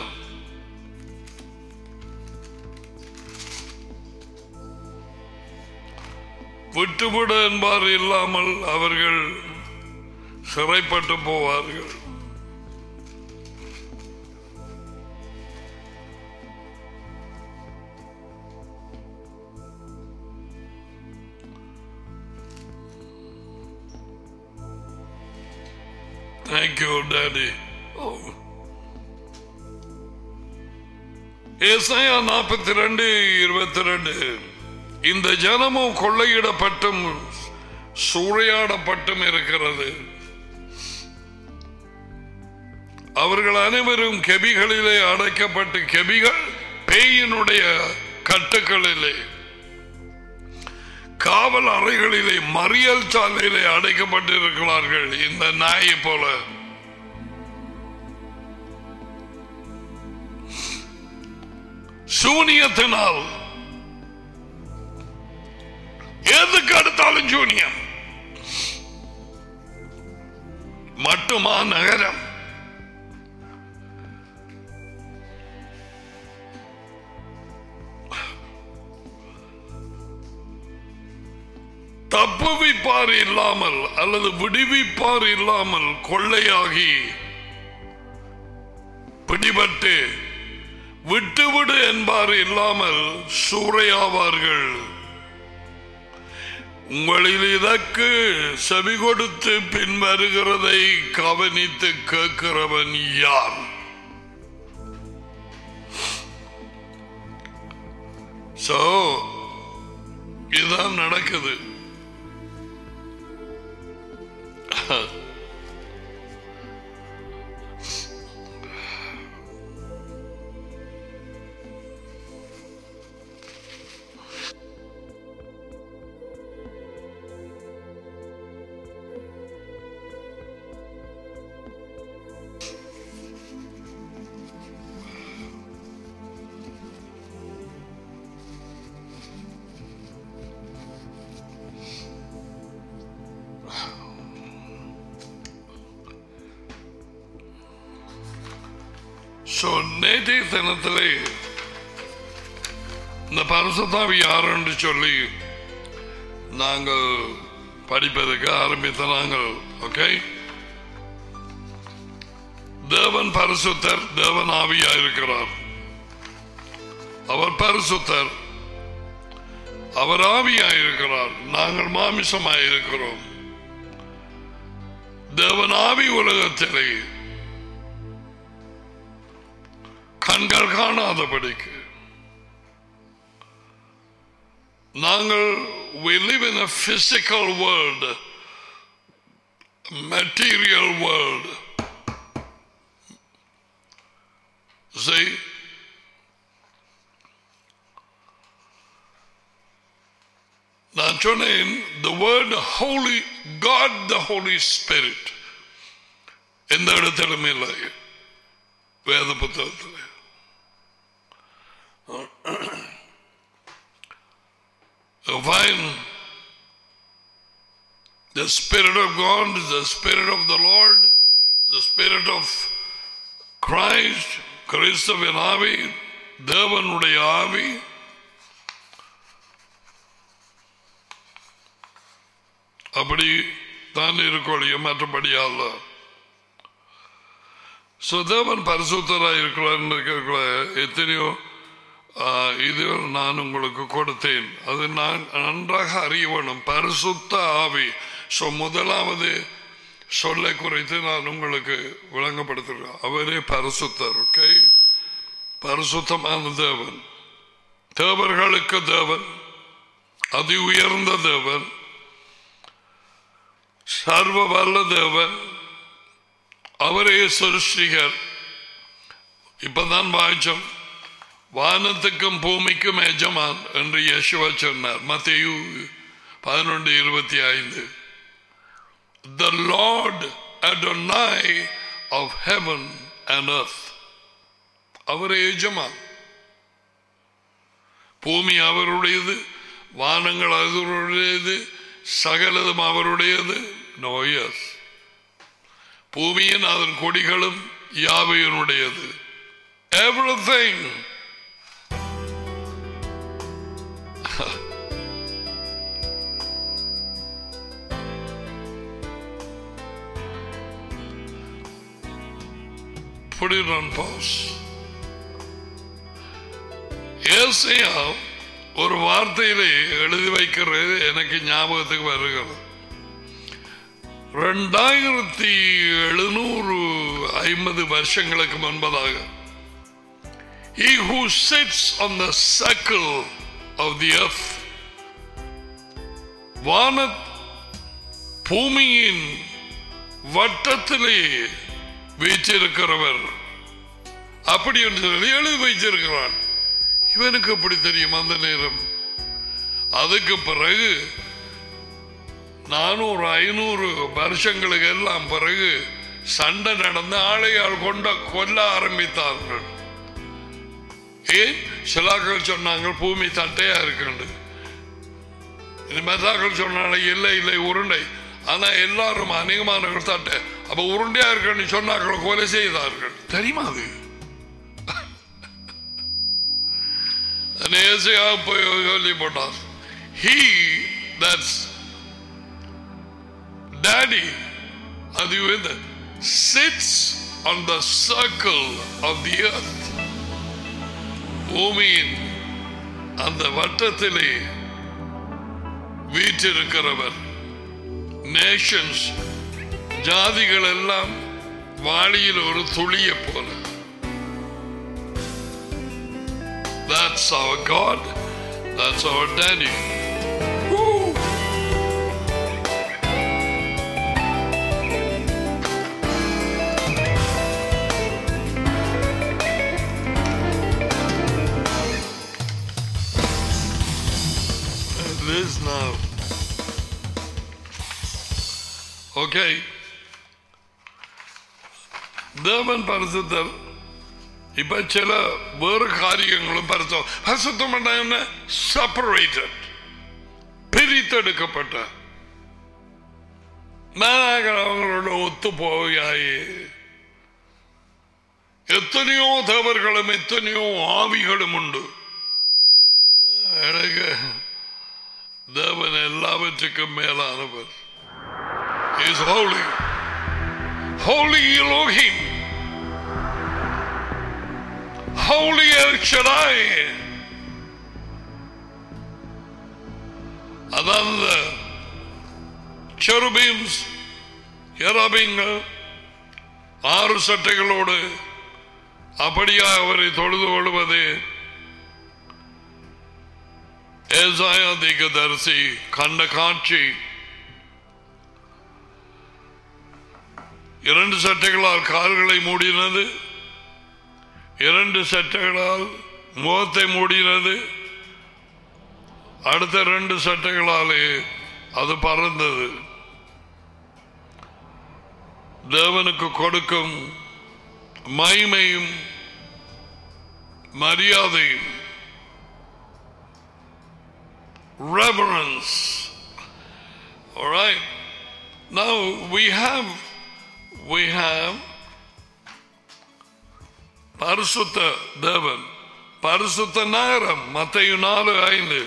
விட்டுவிடு என்பார் இல்லாமல் அவர்கள் சிறைப்பட்டு போவார்கள். Thank you, Daddy. ஏசாயா 42:22 இந்த ஜனமும் கொள்ளையிடப்பட்டும் சூறையாடப்பட்டும் இருக்கிறது. அவர்கள் அனைவரும் கெபிகளிலே அடைக்கப்பட்டு, கெபிகள் பேயினுடைய கட்டுக்களிலே, காவல் அறைகளிலே, மறியல் சாலையிலே அடைக்கப்பட்டிருக்கிறார்கள். இந்த நாயை போல சூனியத்தினால் எதுக்கு அடுத்தாலும் சூனியம். மட்டுமா நகரம் தப்புவிப்பார் இல்லாமல் அல்லது விடுவிப்பார் இல்லாமல் கொள்ளையாகி பிடிபட்டு விட்டுவிடு என்பார் இல்லாமல் சூறையாவார்கள். உங்களில் இதற்கு செவி கொடுத்து பின்வருகிறதை கவனித்து கேட்கிறவன் யார்? சோ இதுதான் நடக்குது. நேற்றைய தினத்திலே இந்த பரிசுத்தாவி யார் என்று சொல்லி நாங்கள் படிப்பதற்கு ஆரம்பித்த நாங்கள், ஓகே, தேவன் பரிசுத்தர், தேவன் ஆவியாயிருக்கிறார். அவர் பரிசுத்தர், அவர் ஆவியாயிருக்கிறார், நாங்கள் மாமிசமாயிருக்கிறோம். தேவன் ஆவி உலகத்திலே கண்கள் காணாதபடிக்கு நாங்கள் we live in a physical world. material world. See, நான் சொன்னேன், the word holy, God the Holy Spirit எந்த இடத்திலும் இல்லை வேத புத்தகத்தில். Fine. The Spirit of God, the Spirit of the Lord, the Spirit of Christ, கிறிஸ்துவின் ஆவி, தேவனுடைய ஆவி. அப்படி தான் இருக்கொழிய மற்றபடி அல்ல. தேவன் பரிசுத்தராக இருக்கிறார். எத்தனையோ இது நான் உங்களுக்கு கொடுத்தேன், அது நான் நன்றாக அறிய வேணும். பரிசுத்த ஆவி. முதலாவது சொல்லை குறித்து நான் உங்களுக்கு விளங்கப்படுத்துகிறேன். அவரே பரிசுத்தர். ஓகே, பரிசுத்தமான தேவன், தேவர்களுக்கு தேவன், அதி உயர்ந்த தேவன், சர்வ வல்ல தேவன், அவரே சிருஷ்டிகர். இப்பதான் வாய்ச்சம், வானத்துக்கும் பூமிக்கும் எஜமான் என்று யேசுவா சொன்னார். மத்தேயு 11:25. The Lord Adonai of heaven and earth. அவரே எஜமான். பூமி அவருடையது, வானங்கள் அவருடையது, சகலதும் அவருடையது. No, yes. பூமியின் அதன் கொடிகளும் யாவையினுடையது. Everything. Put it on pause. ஏசாயா ஒரு வார்த்தையிலே எழுதி வைக்கிறது எனக்கு ஞாபகத்துக்கு வருகிறது. 2750 வருஷங்களுக்கு முன்பதாக, He who sits on the circle of the earth, வான பூமியின் வட்டத்திலே வீற்றிருக்கிறவர், அப்படி என்று எழுதி வைத்திருக்கிறான். இவனுக்கு எப்படி தெரியும் அந்த நேரம்? அதுக்கு பிறகு 400-500 வருஷங்களுக்கு எல்லாம் பிறகு சண்டை நடந்து ஆளையால் கொல்ல ஆரம்பித்தார்கள். ஏன்? சிலாக்கள் சொன்னாங்க பூமி தட்டையா இருக்கு, மெதாக்கள் சொன்னாங்க இல்லை இல்லை உருண்டை. ஆனா எல்லாரும் அநேகமானவர்கள் தட்டை, அப்ப உருண்டையா இருக்குன்னு சொன்னார்கள், கொலை செய்தார்கள். தெரியுமா அது? சொல்லி போட்டார். He, that's Daddy, அது sits on the circle of the earth. பூமியின் அந்த வட்டத்திலே வீற்றிருக்கிறவர். நேஷன்ஸ், ஜாதிகள் எல்லாம் வாளியில் ஒரு துளிய போல. That's our God. That's our Daddy. Woo! This now. Okay. தேவன் பரிசுத்தர். இப்ப சில வேறு காரியங்களும் பரிசுத்தம் என்ன? செப்பரேட்டட், பிரித்தெடுக்கப்பட்ட, அவங்களோட ஒத்து போயாயே. எத்தனையோ தேவர்களும் எத்தனையோ ஆவிகளும் உண்டு. எனக்கு தேவன் எல்லாவற்றுக்கும் மேலானவர். He is holy. Holy Elohim. Holy El Shaddai. அதாவது செருபீம்ஸ், எராபீங்கள் 6 சட்டைகளோடு அப்படியா அவரை தொழுது கொள்வது ஏசாயா தீர்க்கதரிசி கண்ட காட்சி. 2 சட்டைகளால் கால்களை மூடினது, 2 சட்டைகளால் முகத்தை மூடினது, அடுத்த 2 சட்டைகளாலே அது பறந்தது. தேவனுக்கு கொடுக்கும் மகிமையும் மரியாதையும், reverence. All right, now we have பரிசுத்த தேவன், பரிசுத்த நகரம். மத்தேயு 4:5.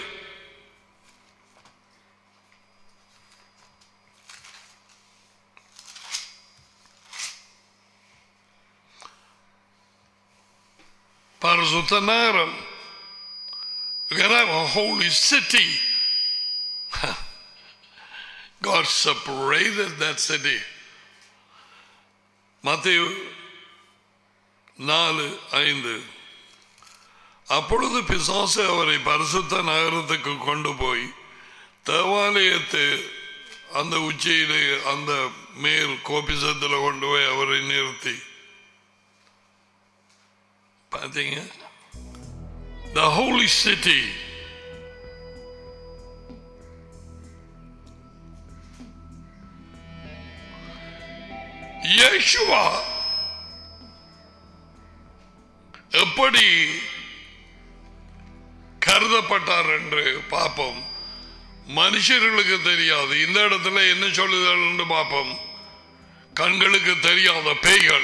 பரிசுத்த நகரம். You can have a holy city. God separated that city. மத்தேயு 4:5. அப்பொழுது பிசாசு அவரை பரிசுத்த நகரத்துக்கு கொண்டு போய் தேவாலயத்து அந்த உச்சியிலே அந்த மேல் கோபிசத்தில் கொண்டு போய் அவரை நிறுத்தி, பார்த்தீங்க, the holy city. யேசுவா எப்படி கருதப்பட்டார் என்று பார்ப்போம். மனுஷர்களுக்கு தெரியாது. இந்த இடத்துல என்ன சொல்லுதல் என்று பார்ப்போம். கண்களுக்கு தெரியாத பேய்கள்.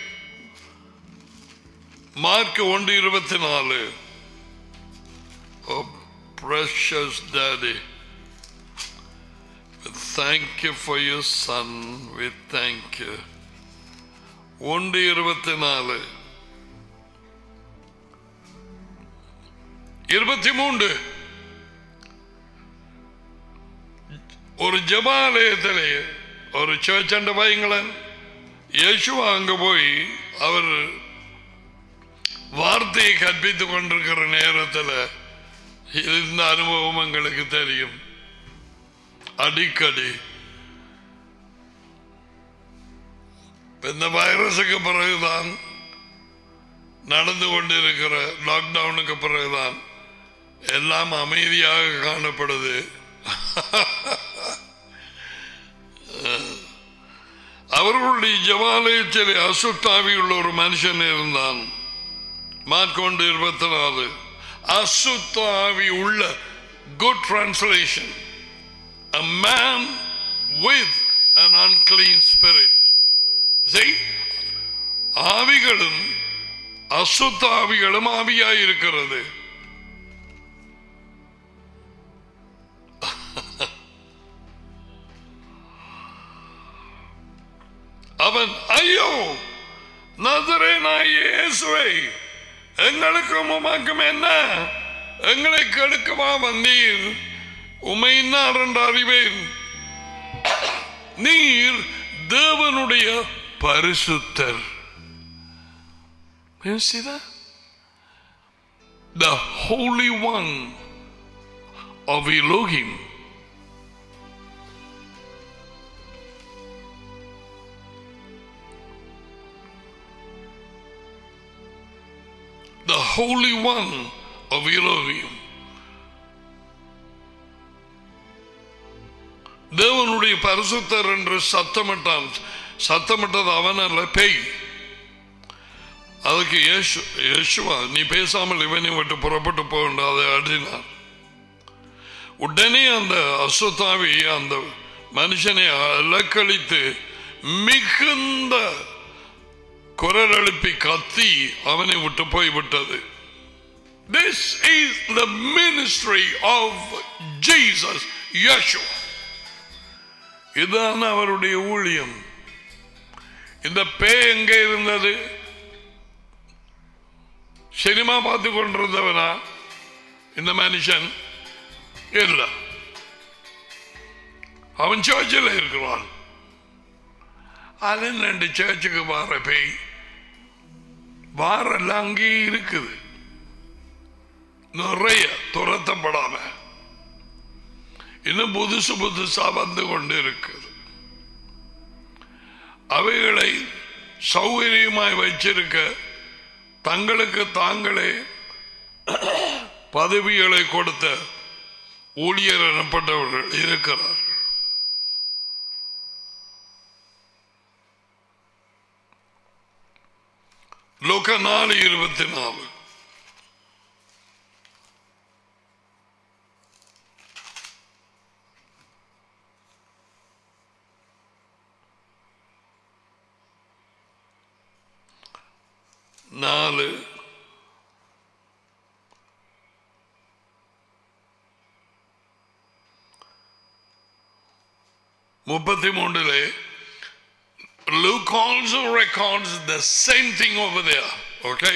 Mark 1:24. Oh, precious Daddy, we thank you for your son. We thank you. 1:24. 23. ஒரு ஜெபாலயத்திலே ஒரு சர்ச் அண்ட வைங்களன். இயேசுவா அங்க போய் அவர் வார்த்தையை கற்பித்துக் கொண்டிருக்கிற நேரத்தில் இந்த அனுபவம் எங்களுக்கு தெரியும். அடிக்கடி இந்த வைரஸுக்கு பிறகுதான் நடந்து கொண்டிருக்கிற லாக்டவுனுக்கு பிறகுதான் எல்லாம் அமைதியாக காணப்படுது. அவர்களுடைய ஜெபாலயத்தில் அசுத்தாவி உள்ள ஒரு மனுஷன் இருந்தான். மார்க் 1:24. அசுத்தாவி உள்ள, good translation, a man with an unclean spirit. See, ஆவிகளும் அசுத்த ஆவிகளும் ஆவியாய் இருக்கிறது. அவன், ஐயோ நசரேயனாகிய இயேசுவே, எங்களுக்கும் உமக்கும் என்ன? எங்களை கெடுக்கவா வந்தீர்? உம்மை இன்னார் என்று அறிவேன். நீர் தேவனுடைய பரிசுத்தர். You see that? The Holy One of Elohim. The Holy One of Elohim. தேவனுடைய பரிசுத்தர் என்று சத்தமிட்டான். சத்தமிட்டது அவன் அல்ல, பேய். அதுக்கு இயேசுவா, நீ பேசாமல் இவனை விட்டு புறப்பட்டு போகின்ற அதை அடினார். உடனே அந்த அசுத்தாவி அந்த மனுஷனை அலக்களித்து மிகுந்த குரல் எழுப்பி கத்தி அவனை விட்டு போய்விட்டது. This is the ministry of Jesus, Yeshua. இதுதான் அவருடைய ஊழியம். இந்த பேய் எங்கே இருந்தது? சினிமா பார்த்து கொண்டிருந்தவனா இந்த மனுஷன்? இல்ல, அவன் சர்ச்சில் இருக்கிறான். அது 2 சர்ச்சுக்கு வார பேய் வாரெல்லாம் அங்கேயே இருக்குது, நிறைய துரத்தப்படாம இன்னும் புதுசா வந்து கொண்டு இருக்குது. அவைகளை சௌகரியமாய் வைச்சிருக்க தங்களுக்கு தாங்களே பதவிகளை கொடுத்த ஊழியர் எனப்பட்டவர்கள் இருக்கிறார்கள். லூக்கா 4:24. நாலு 33 Luke also records the same thing over there. Okay,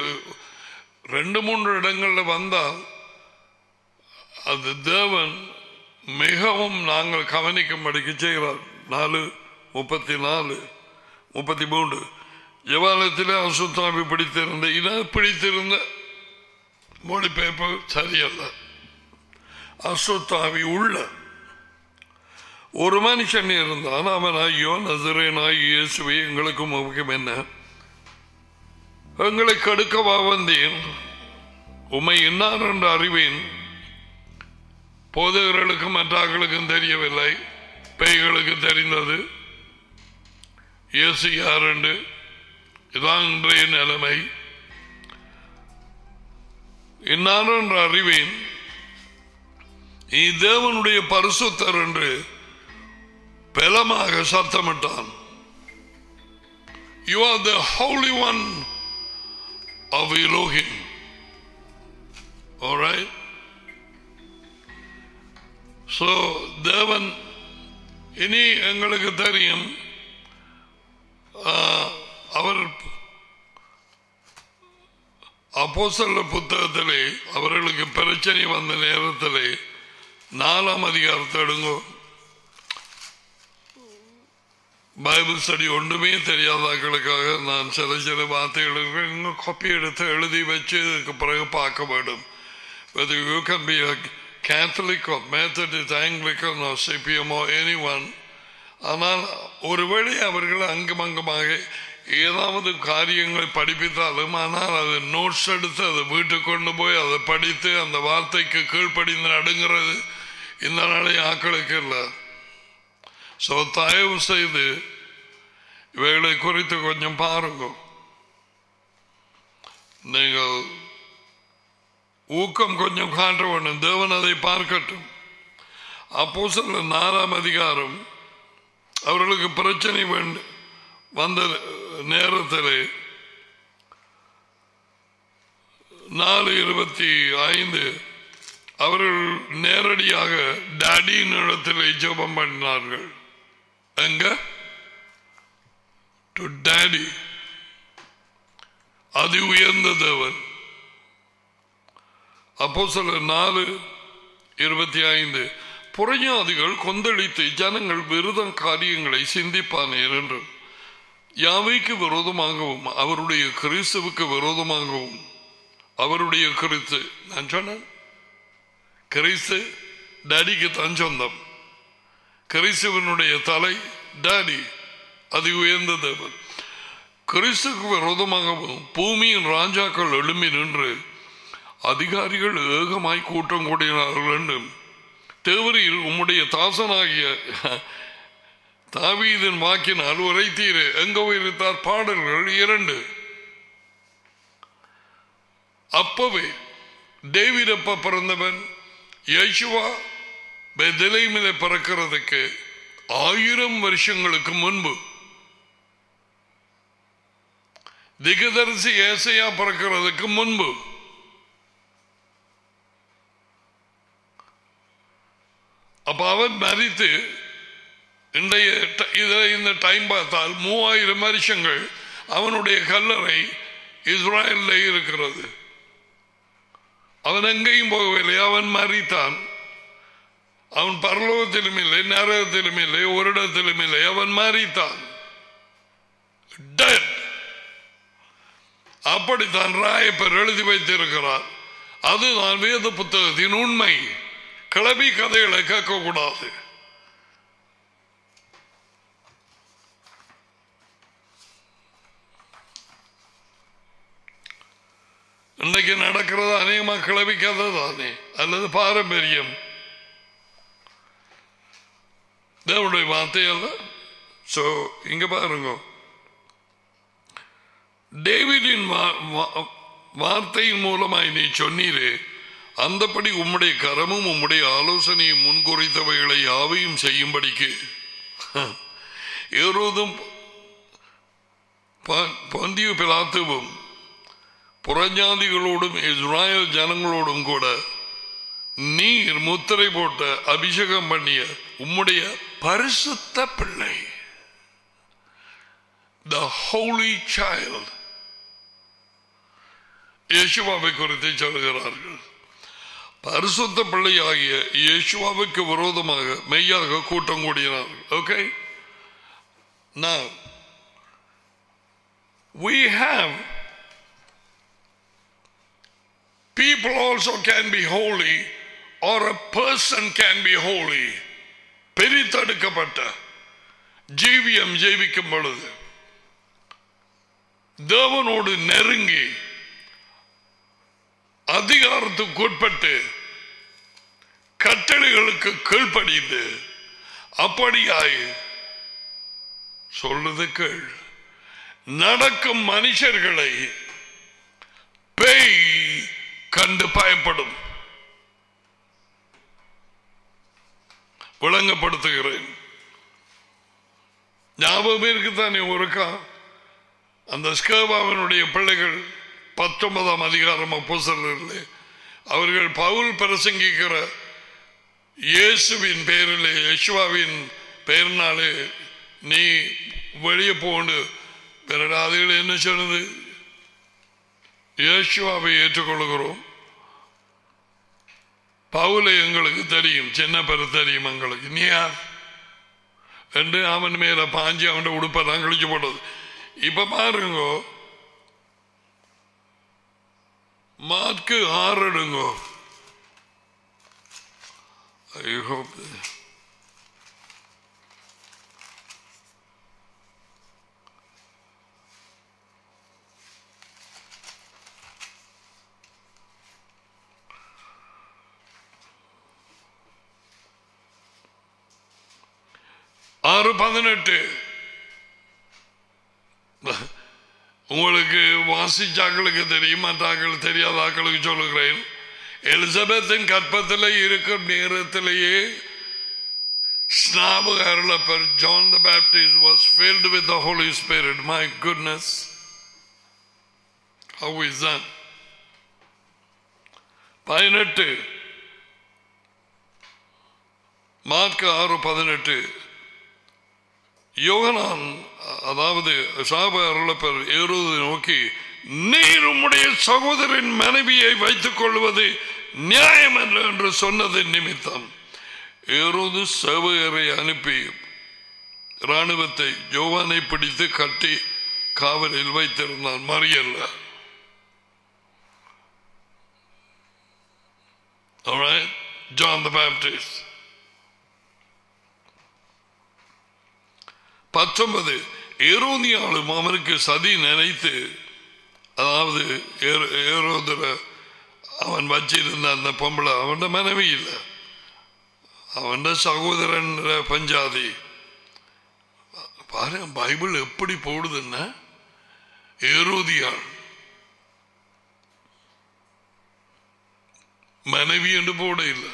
2-3 இடங்கள்ல வந்தால் அது தேவன் மிகவும் நாங்கள் கவனிக்கும்படிக்கு செய்கிறார். 4:34 33 ஜெபாலயத்தில் அசுத்தாவி பிடித்திருந்த மொழிபெயர்ப்பு சரியல்ல. அசுத்தாவி உள்ள ஒரு மனுஷன் இருந்தான். அவன் ஐயோ நசரேனாய் இயேசுவே எங்களுக்கு முக்கியம் என்ன, எங்களை கடுக்கவா வந்தேன், உம்மை இன்னார் என்று அறிவேன், போதகர்களுக்கும் மற்றாக்களுக்கும் தெரியவில்லை, பேய்களுக்கு தெரிந்தது, இயேசு யார் என்று. இதான் இன்றைய நிலைமை. இன்னார் என்று அறிவேன், நீ தேவனுடைய பரிசுத்தர் என்று பலமாக சத்தமிட்டான். You are the Holy One of Elohim. All right? So தேவன் இனி எங்களுக்கு தெரியும், அவர் அப்போஸ்தலர் புத்தகத்திலே அவர்களுக்கு பிரச்சனை வந்த நேரத்திலே 4ஆம் அதிகாரத்தை எடுங்கோ. பைபிள் ஸ்டடி ஒன்றுமே தெரியாதவர்களுக்காக நான் சில வார்த்தைகளுக்கு இன்னும் காப்பி எடுத்து எழுதி வச்சு இதுக்கு பிறகு பார்க்க வேண்டும். Whether you can be a Catholic or Methodist, Anglican or CPM or anyone. ஆனால் ஒருவேளை அவர்கள் அங்குமங்குமாக ஏதாவது காரியங்களை படிப்பித்தாலும், ஆனால் அது நோட்ஸ் எடுத்து அதை வீட்டுக்கு கொண்டு போய் அதை படித்து அந்த வார்த்தைக்கு கீழ்ப்படிந்து நடுங்கிறது இந்த நாளைய ஆக்களுக்கு இல்லை. ஸோ தயவு செய்து இவைகளை குறித்து கொஞ்சம் பாருங்க. நீங்கள் ஊக்கம் கொஞ்சம் காட்ட வேண்டும், தேவன் அதை பார்க்கட்டும். அப்போஸ்தலர் 4ஆம் அதிகாரம் அவர்களுக்கு பிரச்சனை வந்த நேரத்தில் 4:25 அவர்கள் நேரடியாக டாடியின் இடத்தில் ஜெபம் பண்ணினார்கள். எங்க? டு டாடி, அதி உயர்ந்த தேவன். அப்போஸ்தலர் 4:25 புறஜாதிகள் கொந்தளித்து ஜனங்கள் விரோத காரியங்களை சிந்திப்பானேர் என்று யாவைக்கு விரோதமாகவும் அவருடைய கிறிஸ்துவுக்கு விரோதமாகவும் அவருடைய கிறிஸ்து, நான் சொன்னேன் கிறிஸ்து டாடிக்கு தான் சொந்தம். கிறிஸ்துவனுடைய தலை டாடி, அது உயர்ந்த தேவன். கிறிஸ்துக்கு விரோதமாகவும் பூமியின் ராஜாக்கள் எழும்பி நின்று அதிகாரிகள் ஏகமாய் கூட்டம் கூடினார்கள் என்றும் தேவரீர் உம்முடைய தாசனாகிய தாவீதின் வாக்கினால் உரைத்தீர் எங்க உயிர்த்தார் பாடல்கள் 2. அப்பவே டேவிட் அப்ப பிறந்தவன் யேசுவா பெத்லெஹேமிலே பிறக்கிறதுக்கு 1000 வருஷங்களுக்கு முன்பு திகதரிசி ஏசாயா பிறக்கிறதுக்கு முன்பு அப்ப அவன் மரித்து இந்த டைம் பார்த்தால் 3000 வருஷங்கள் அவனுடைய கல்லறை இஸ்ராயல்ல இருக்கிறது. அவன் எங்கேயும் போகவில்லை, அவன் மரித்தான். அவன் பரலோகத்திலும் இல்லை, நரகத்திலும் இல்லை, ஒரு இடத்திலும் இல்லை, அவன் மரித்தான். அப்படித்தான் ராயப்பர் எழுதி வைத்திருக்கிறார். அதுதான் வேத புத்தகத்தின் உண்மை. கிளவி கதைகளை கேட்கக்கூடாது. இன்றைக்கு நடக்கிறது அநேகமாக கிளவி கதை தானே, அல்லது பாரம்பரியம். தேவனுடைய வார்த்தை அல்ல. சோ இங்க பாருங்க, டேவிடின் வார்த்தையின் மூலமாய் நீ சொன்னீரே, அந்தபடி உம்முடைய கரமும் உம்முடைய ஆலோசனையும் முன்குறித்தவைகளை யாவையும் செய்யும்படிக்கு ஏரோதும் பொந்தியு பிலாத்துவும் புறஜாதிகளோடும் இஸ்ராயல் ஜனங்களோடும் கூட நீர் முத்திரை போட்ட அபிஷேகம் பண்ணிய உம்முடைய பரிசுத்த பிள்ளை, the holy child, இயேசுவாவை குறித்து சொல்கிறார்கள். பரிசுத்த பிள்ளை ஆகிய இயேசுவாவுக்கு விரோதமாக மெய்யாக கூட்டம் கூடினார்கள். Okay, now we have people also can be holy or a person can be holy. பிரித்தெடுக்கப்பட்ட ஜீவியம் ஜீவிக்கும் பொழுது தேவனோடு நெருங்கி அதிகாரத்துக்கு உட்பட்டு கட்டளைகளுக்கு கீழ்ப்படிந்து அப்படியாய் சொல்லுது கேள் நடக்கும் மனுஷர்களை பேய் கண்டு பயப்படும். விளங்கப்படுத்துகிறேன். ஞாபகம் இருக்குதானே ஒருக்கா அந்த ஸ்கேவாவினுடைய பிள்ளைகள் 19ஆம் அதிகாரம் அப்போஸ்தலர்களே, அவர்கள் பவுல் பிரசங்கிக்கிற இயேசுவின் பேரிலே, யேசுவாவின் பெயரினாலே நீ வெளியே போண்டு பிறகு என்ன சொன்னது? இயேசுவாவை ஏற்றுக்கொள்கிறோம். பவுலை எங்களுக்கு தெரியும், சின்ன பேர் தெரியும் எங்களுக்கு, நீ யார் என்று அவன் மேல பாஞ்சி அவன் உடுப்பதான் கழிச்சு போட்டது. இப்ப பாருங்க, மார்க்கு 6 எடுங்கோ. I hope 6:18 உங்களுக்கு வாசிச்சாக்களுக்கு தெரியும், மற்றாக்கள் தெரியாத ஆக்களுக்கு சொல்லுகிறேன். எலிசபெத்தின் கற்பத்தில் இருக்கும் நேரத்திலேயே ஸ்நாபகர் John the Baptist was filled with the Holy Spirit. My goodness, how is that? 18 Mark 6:18 யோகனான், அதாவது சாபகர் ஏரோதை நோக்கி, நீர் உம்முடைய சகோதரின் மனைவியை வைத்துக் கொள்வது நியாயம் அல்ல என்று சொன்னது நிமித்தம் ஏரோது சேவகரை அனுப்பி இராணுவத்தை யோவானை பிடித்து கட்டி காவலில் வைத்திருந்தான். மறியல்ல. Alright, John the Baptist. 19 ஏரோதியாலும் அவனுக்கு சதி நினைத்து, அதாவது ஏரோதுல அவன் வச்சிருந்த அந்த பொம்பளை அவன் மனைவி இல்லை, அவன் சகோதரன் பஞ்சாதி. பாரு பைபிள் எப்படி போடுதுன்னா, ஏரோதியாள் மனைவி என்று போட இல்லை,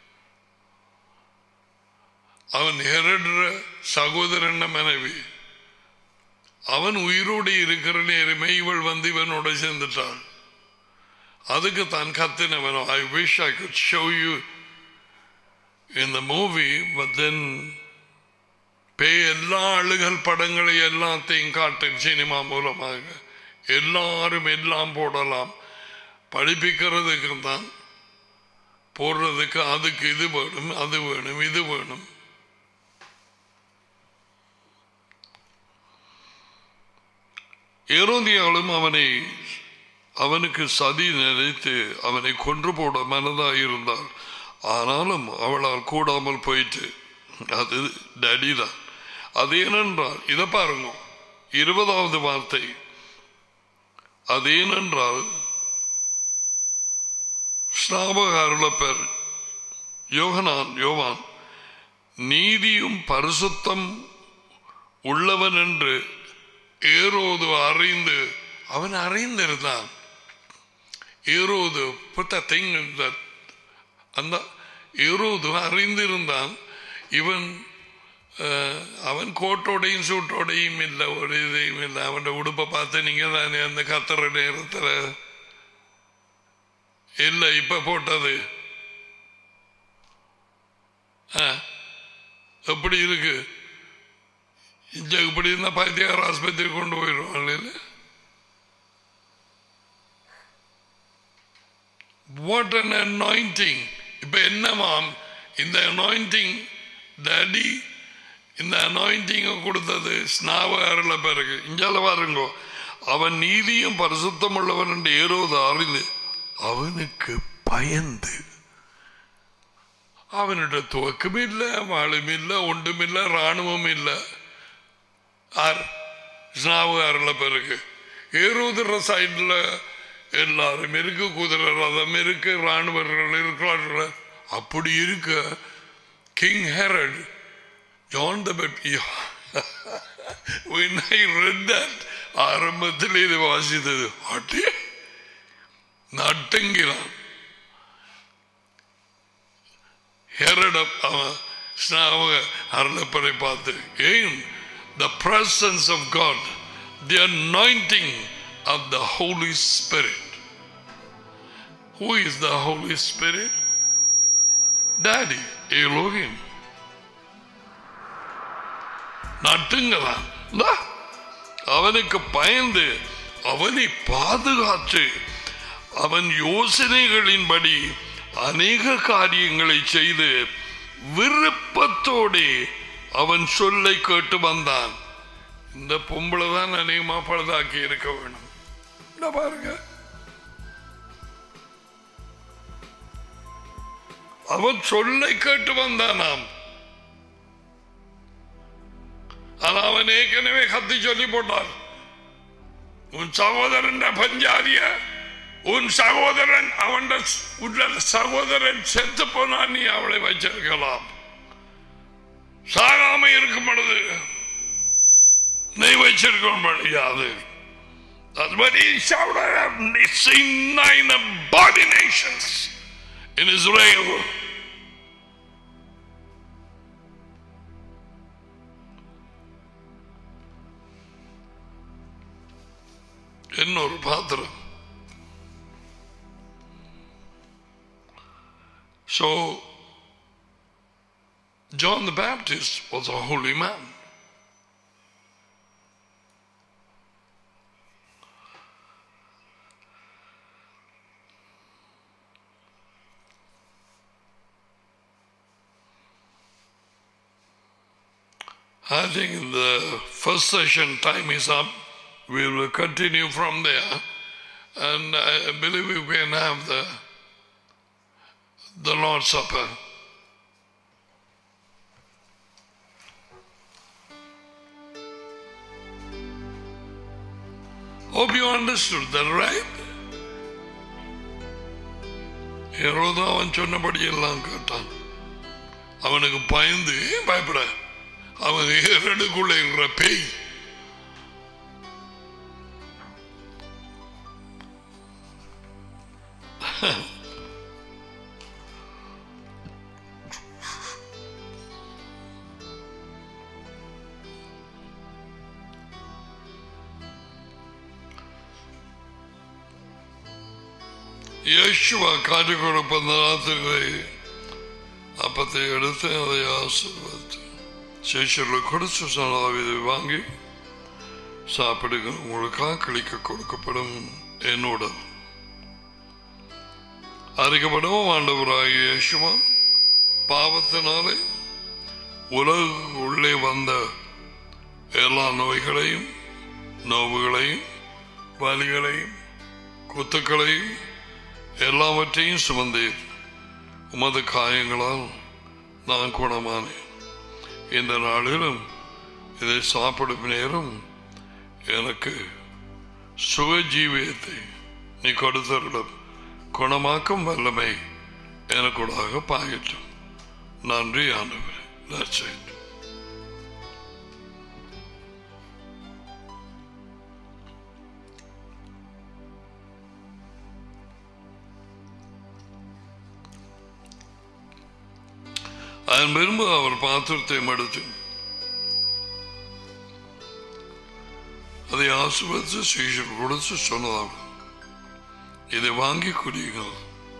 அவன் ஹெரோட சகோதரன் மனைவி. அவன் உயிரோடு இருக்கிற நேரமே இவள் வந்து இவனோட சேர்ந்துட்டாள். அதுக்கு தான் கத்தினவனோ, I wish I could show you in the movie, but then எல்லா ஆளுகள் படங்களை எல்லாத்தையும் காட்டு சினிமா மூலமாக எல்லாரும் எல்லாம் போடலாம், படிப்பிக்கிறதுக்கு தான் போடுறதுக்கு. அதுக்கு இது வேணும், அது வேணும், இது வேணும். ஏரோதியாலும் அவனுக்கு சதி நினைத்து அவனை கொன்று போட மனதாயிருந்தாள். ஆனாலும் அவளால் கூடாமல் போயிட்டு. அது டடி தான். அது ஏனென்றால், இதை பாருங்க 20வது வார்த்தை, அது ஏனென்றால் ஸ்நாபகாருளப்பர் யோவான் நீதியும் பரிசுத்தம் உள்ளவன் என்று ஏரோது அறிந்து அவன் அறிந்திருந்தான். ஏரோது அந்த ஏரோது அறிந்திருந்தான். அவன் கோட்டோடையும் சூட்டோடையும் இல்லை, ஒரு இதையும் இல்லை. அவன் உடுப்பை பார்த்து நீங்க தானே அந்த கத்துற நேரத்தில் இல்லை இப்ப போட்டது எப்படி இருக்கு, இப்படி இருந்தா பைத்தியார் ஆஸ்பத்திரி கொண்டு போயிடுவாங்க. What an anointing. இப்ப என்னமாம் இந்த anointing டாடி இந்த anointing கொடுத்தது ஸ்நாபகாருல பிறகு. இங்கால பாருங்கோ, அவன் நீதியும் பரிசுத்தம் உள்ளவன் என்று ஏரோது அறிந்து அவனுக்கு பயந்து. அவனுடைய துவக்கம் இல்லை, வாழும் இல்லை, ஒன்றும் இல்லை, ராணுவம் இல்லை. ஸ்நாபகாருல பிறகு ஏரோதுற சைட்ல எல்லாரும் இருக்கு, குதிரை ரதம் இருக்கு, ராணுவர்கள் இருக்கிறார்கள். அப்படி இருக்க King Herod John the Baptist when I read that ஆரம்பத்தில் இது வாசித்தது அட்டே நட்டங்கிறான். ஹெரட் ஸ்நாபகாருலப்பரை பார்த்து ஏன் the presence of God, the anointing of the Holy Spirit. Who is the Holy Spirit? Daddy, Elohim. நட்டுங்கதான் அவனுக்கு பயந்து அவனை பாதுகாத்து அவன் யோசனைகளின்படி அநேக காரியங்களை செய்து விருப்பத்தோடு அவன் சொல்லை கேட்டு வந்தான். இந்த பொம்பளை தான் அநேகமா பழுதாக்கி இருக்க வேணும். பாருங்க, அவன் சொல்லை கேட்டு வந்தானாம். ஆனா அவன் ஏற்கனவே கத்தி சொல்லி போட்டான், உன் சகோதரன் பஞ்சாரிய, உன் சகோதரன் அவன் சகோதரன் செத்து போனா நீ அவளை வச்சிருக்கலாம், சாகாம இருக்கும் பொழுது நீ வச்சிருக்க முடியாது. That's what he shouted at. He seen 9 abominations in Israel. இன்னொரு பாத்திரம். So John the Baptist was a holy man. I think the first session time is up. We will continue from there, and I believe we can have the Lord's Supper. Hope you understood that, right? ஏரோது அவன் சொன்னபடி எல்லாம் கேட்டான். அவனுக்கு பயந்து பயப்பட அவன் ஏரடுக்குள்ள இருக்கிற பேய். യേശുവ കാറ്റ് കൊടുക്കുന്ന രാത്രിയിലെ அப்பத்தை எடுத்து அதை ஆசீர்வதித்து சேஷர்களை கொடுத்து சொன்னதாக இதை வாங்கி சாப்பிடுங்க, உங்களுக்காக கிளிக்க கொடுக்கப்படும் என்னோட அறிக்கப்படும் ஆண்டவராகிய இயேசுவா பாவத்தினாலே உலகு உள்ளே வந்த எல்லா நோய்களையும் நோவுகளையும் வலிகளையும் குத்துக்களையும் எல்லாவற்றையும் சுமந்தீர். உமது காயங்களால் நான் குணமானேன். இந்த நாளிலும் இதை சாப்பிடும் நேரம் எனக்கு சுக ஜீவியத்தை நீ கொடுத்தருளும். குணமாக்கும் வல்லமை எனக்கூடாக பாயட்டும். நன்றி ஆண்டவரே. That's it. அதன் பின்பு அவர் பாத்திரத்தை எடுத்து அதை ஆசீர்வதித்து சீஷர் கொடுத்து சொன்னதாக, இதை வாங்கி குடியுங்கள்,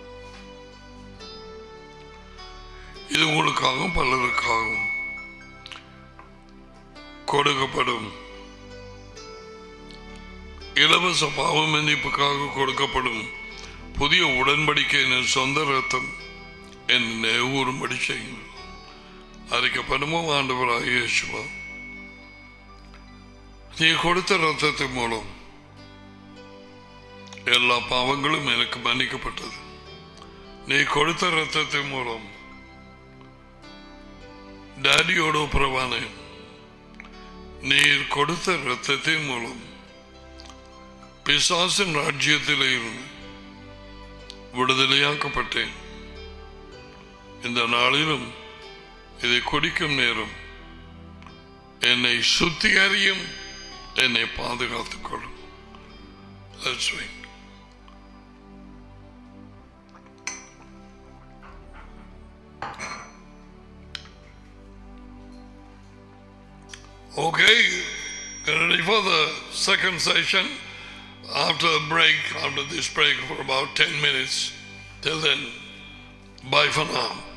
இது உங்களுக்காகவும் பலருக்காகவும் கொடுக்கப்படும் இலவச பாவ மன்னிப்புக்காக கொடுக்கப்படும் புதிய உடன்படிக்கையின் சொந்த ரத்தம் என்னை ஊறும்படி செய்யுங்கள். அறிக்கப்படுமோ ஆண்டவராக இயேசுவா, நீ கொடுத்த ரத்தத்தின் மூலம் எல்லா பாவங்களும் எனக்கு மன்னிக்கப்பட்டது. நீ கொடுத்த ரத்தத்தின் மூலம் டாடியோட ஒப்புரவானேன். நீர் கொடுத்த ரத்தத்தின் மூலம் பிசாசின் ராஜ்யத்திலே இருந்து விடுதலையாக்கப்பட்டேன். இந்த நாளிலும் இதை குடிக்கும் நேரம் என்னை சுத்திகரியும், என்னை பாதுகாத்துக் கொள்ளும். Okay, get ready for the second session after the break, after this break for about 10 minutes. Till then, bye for now.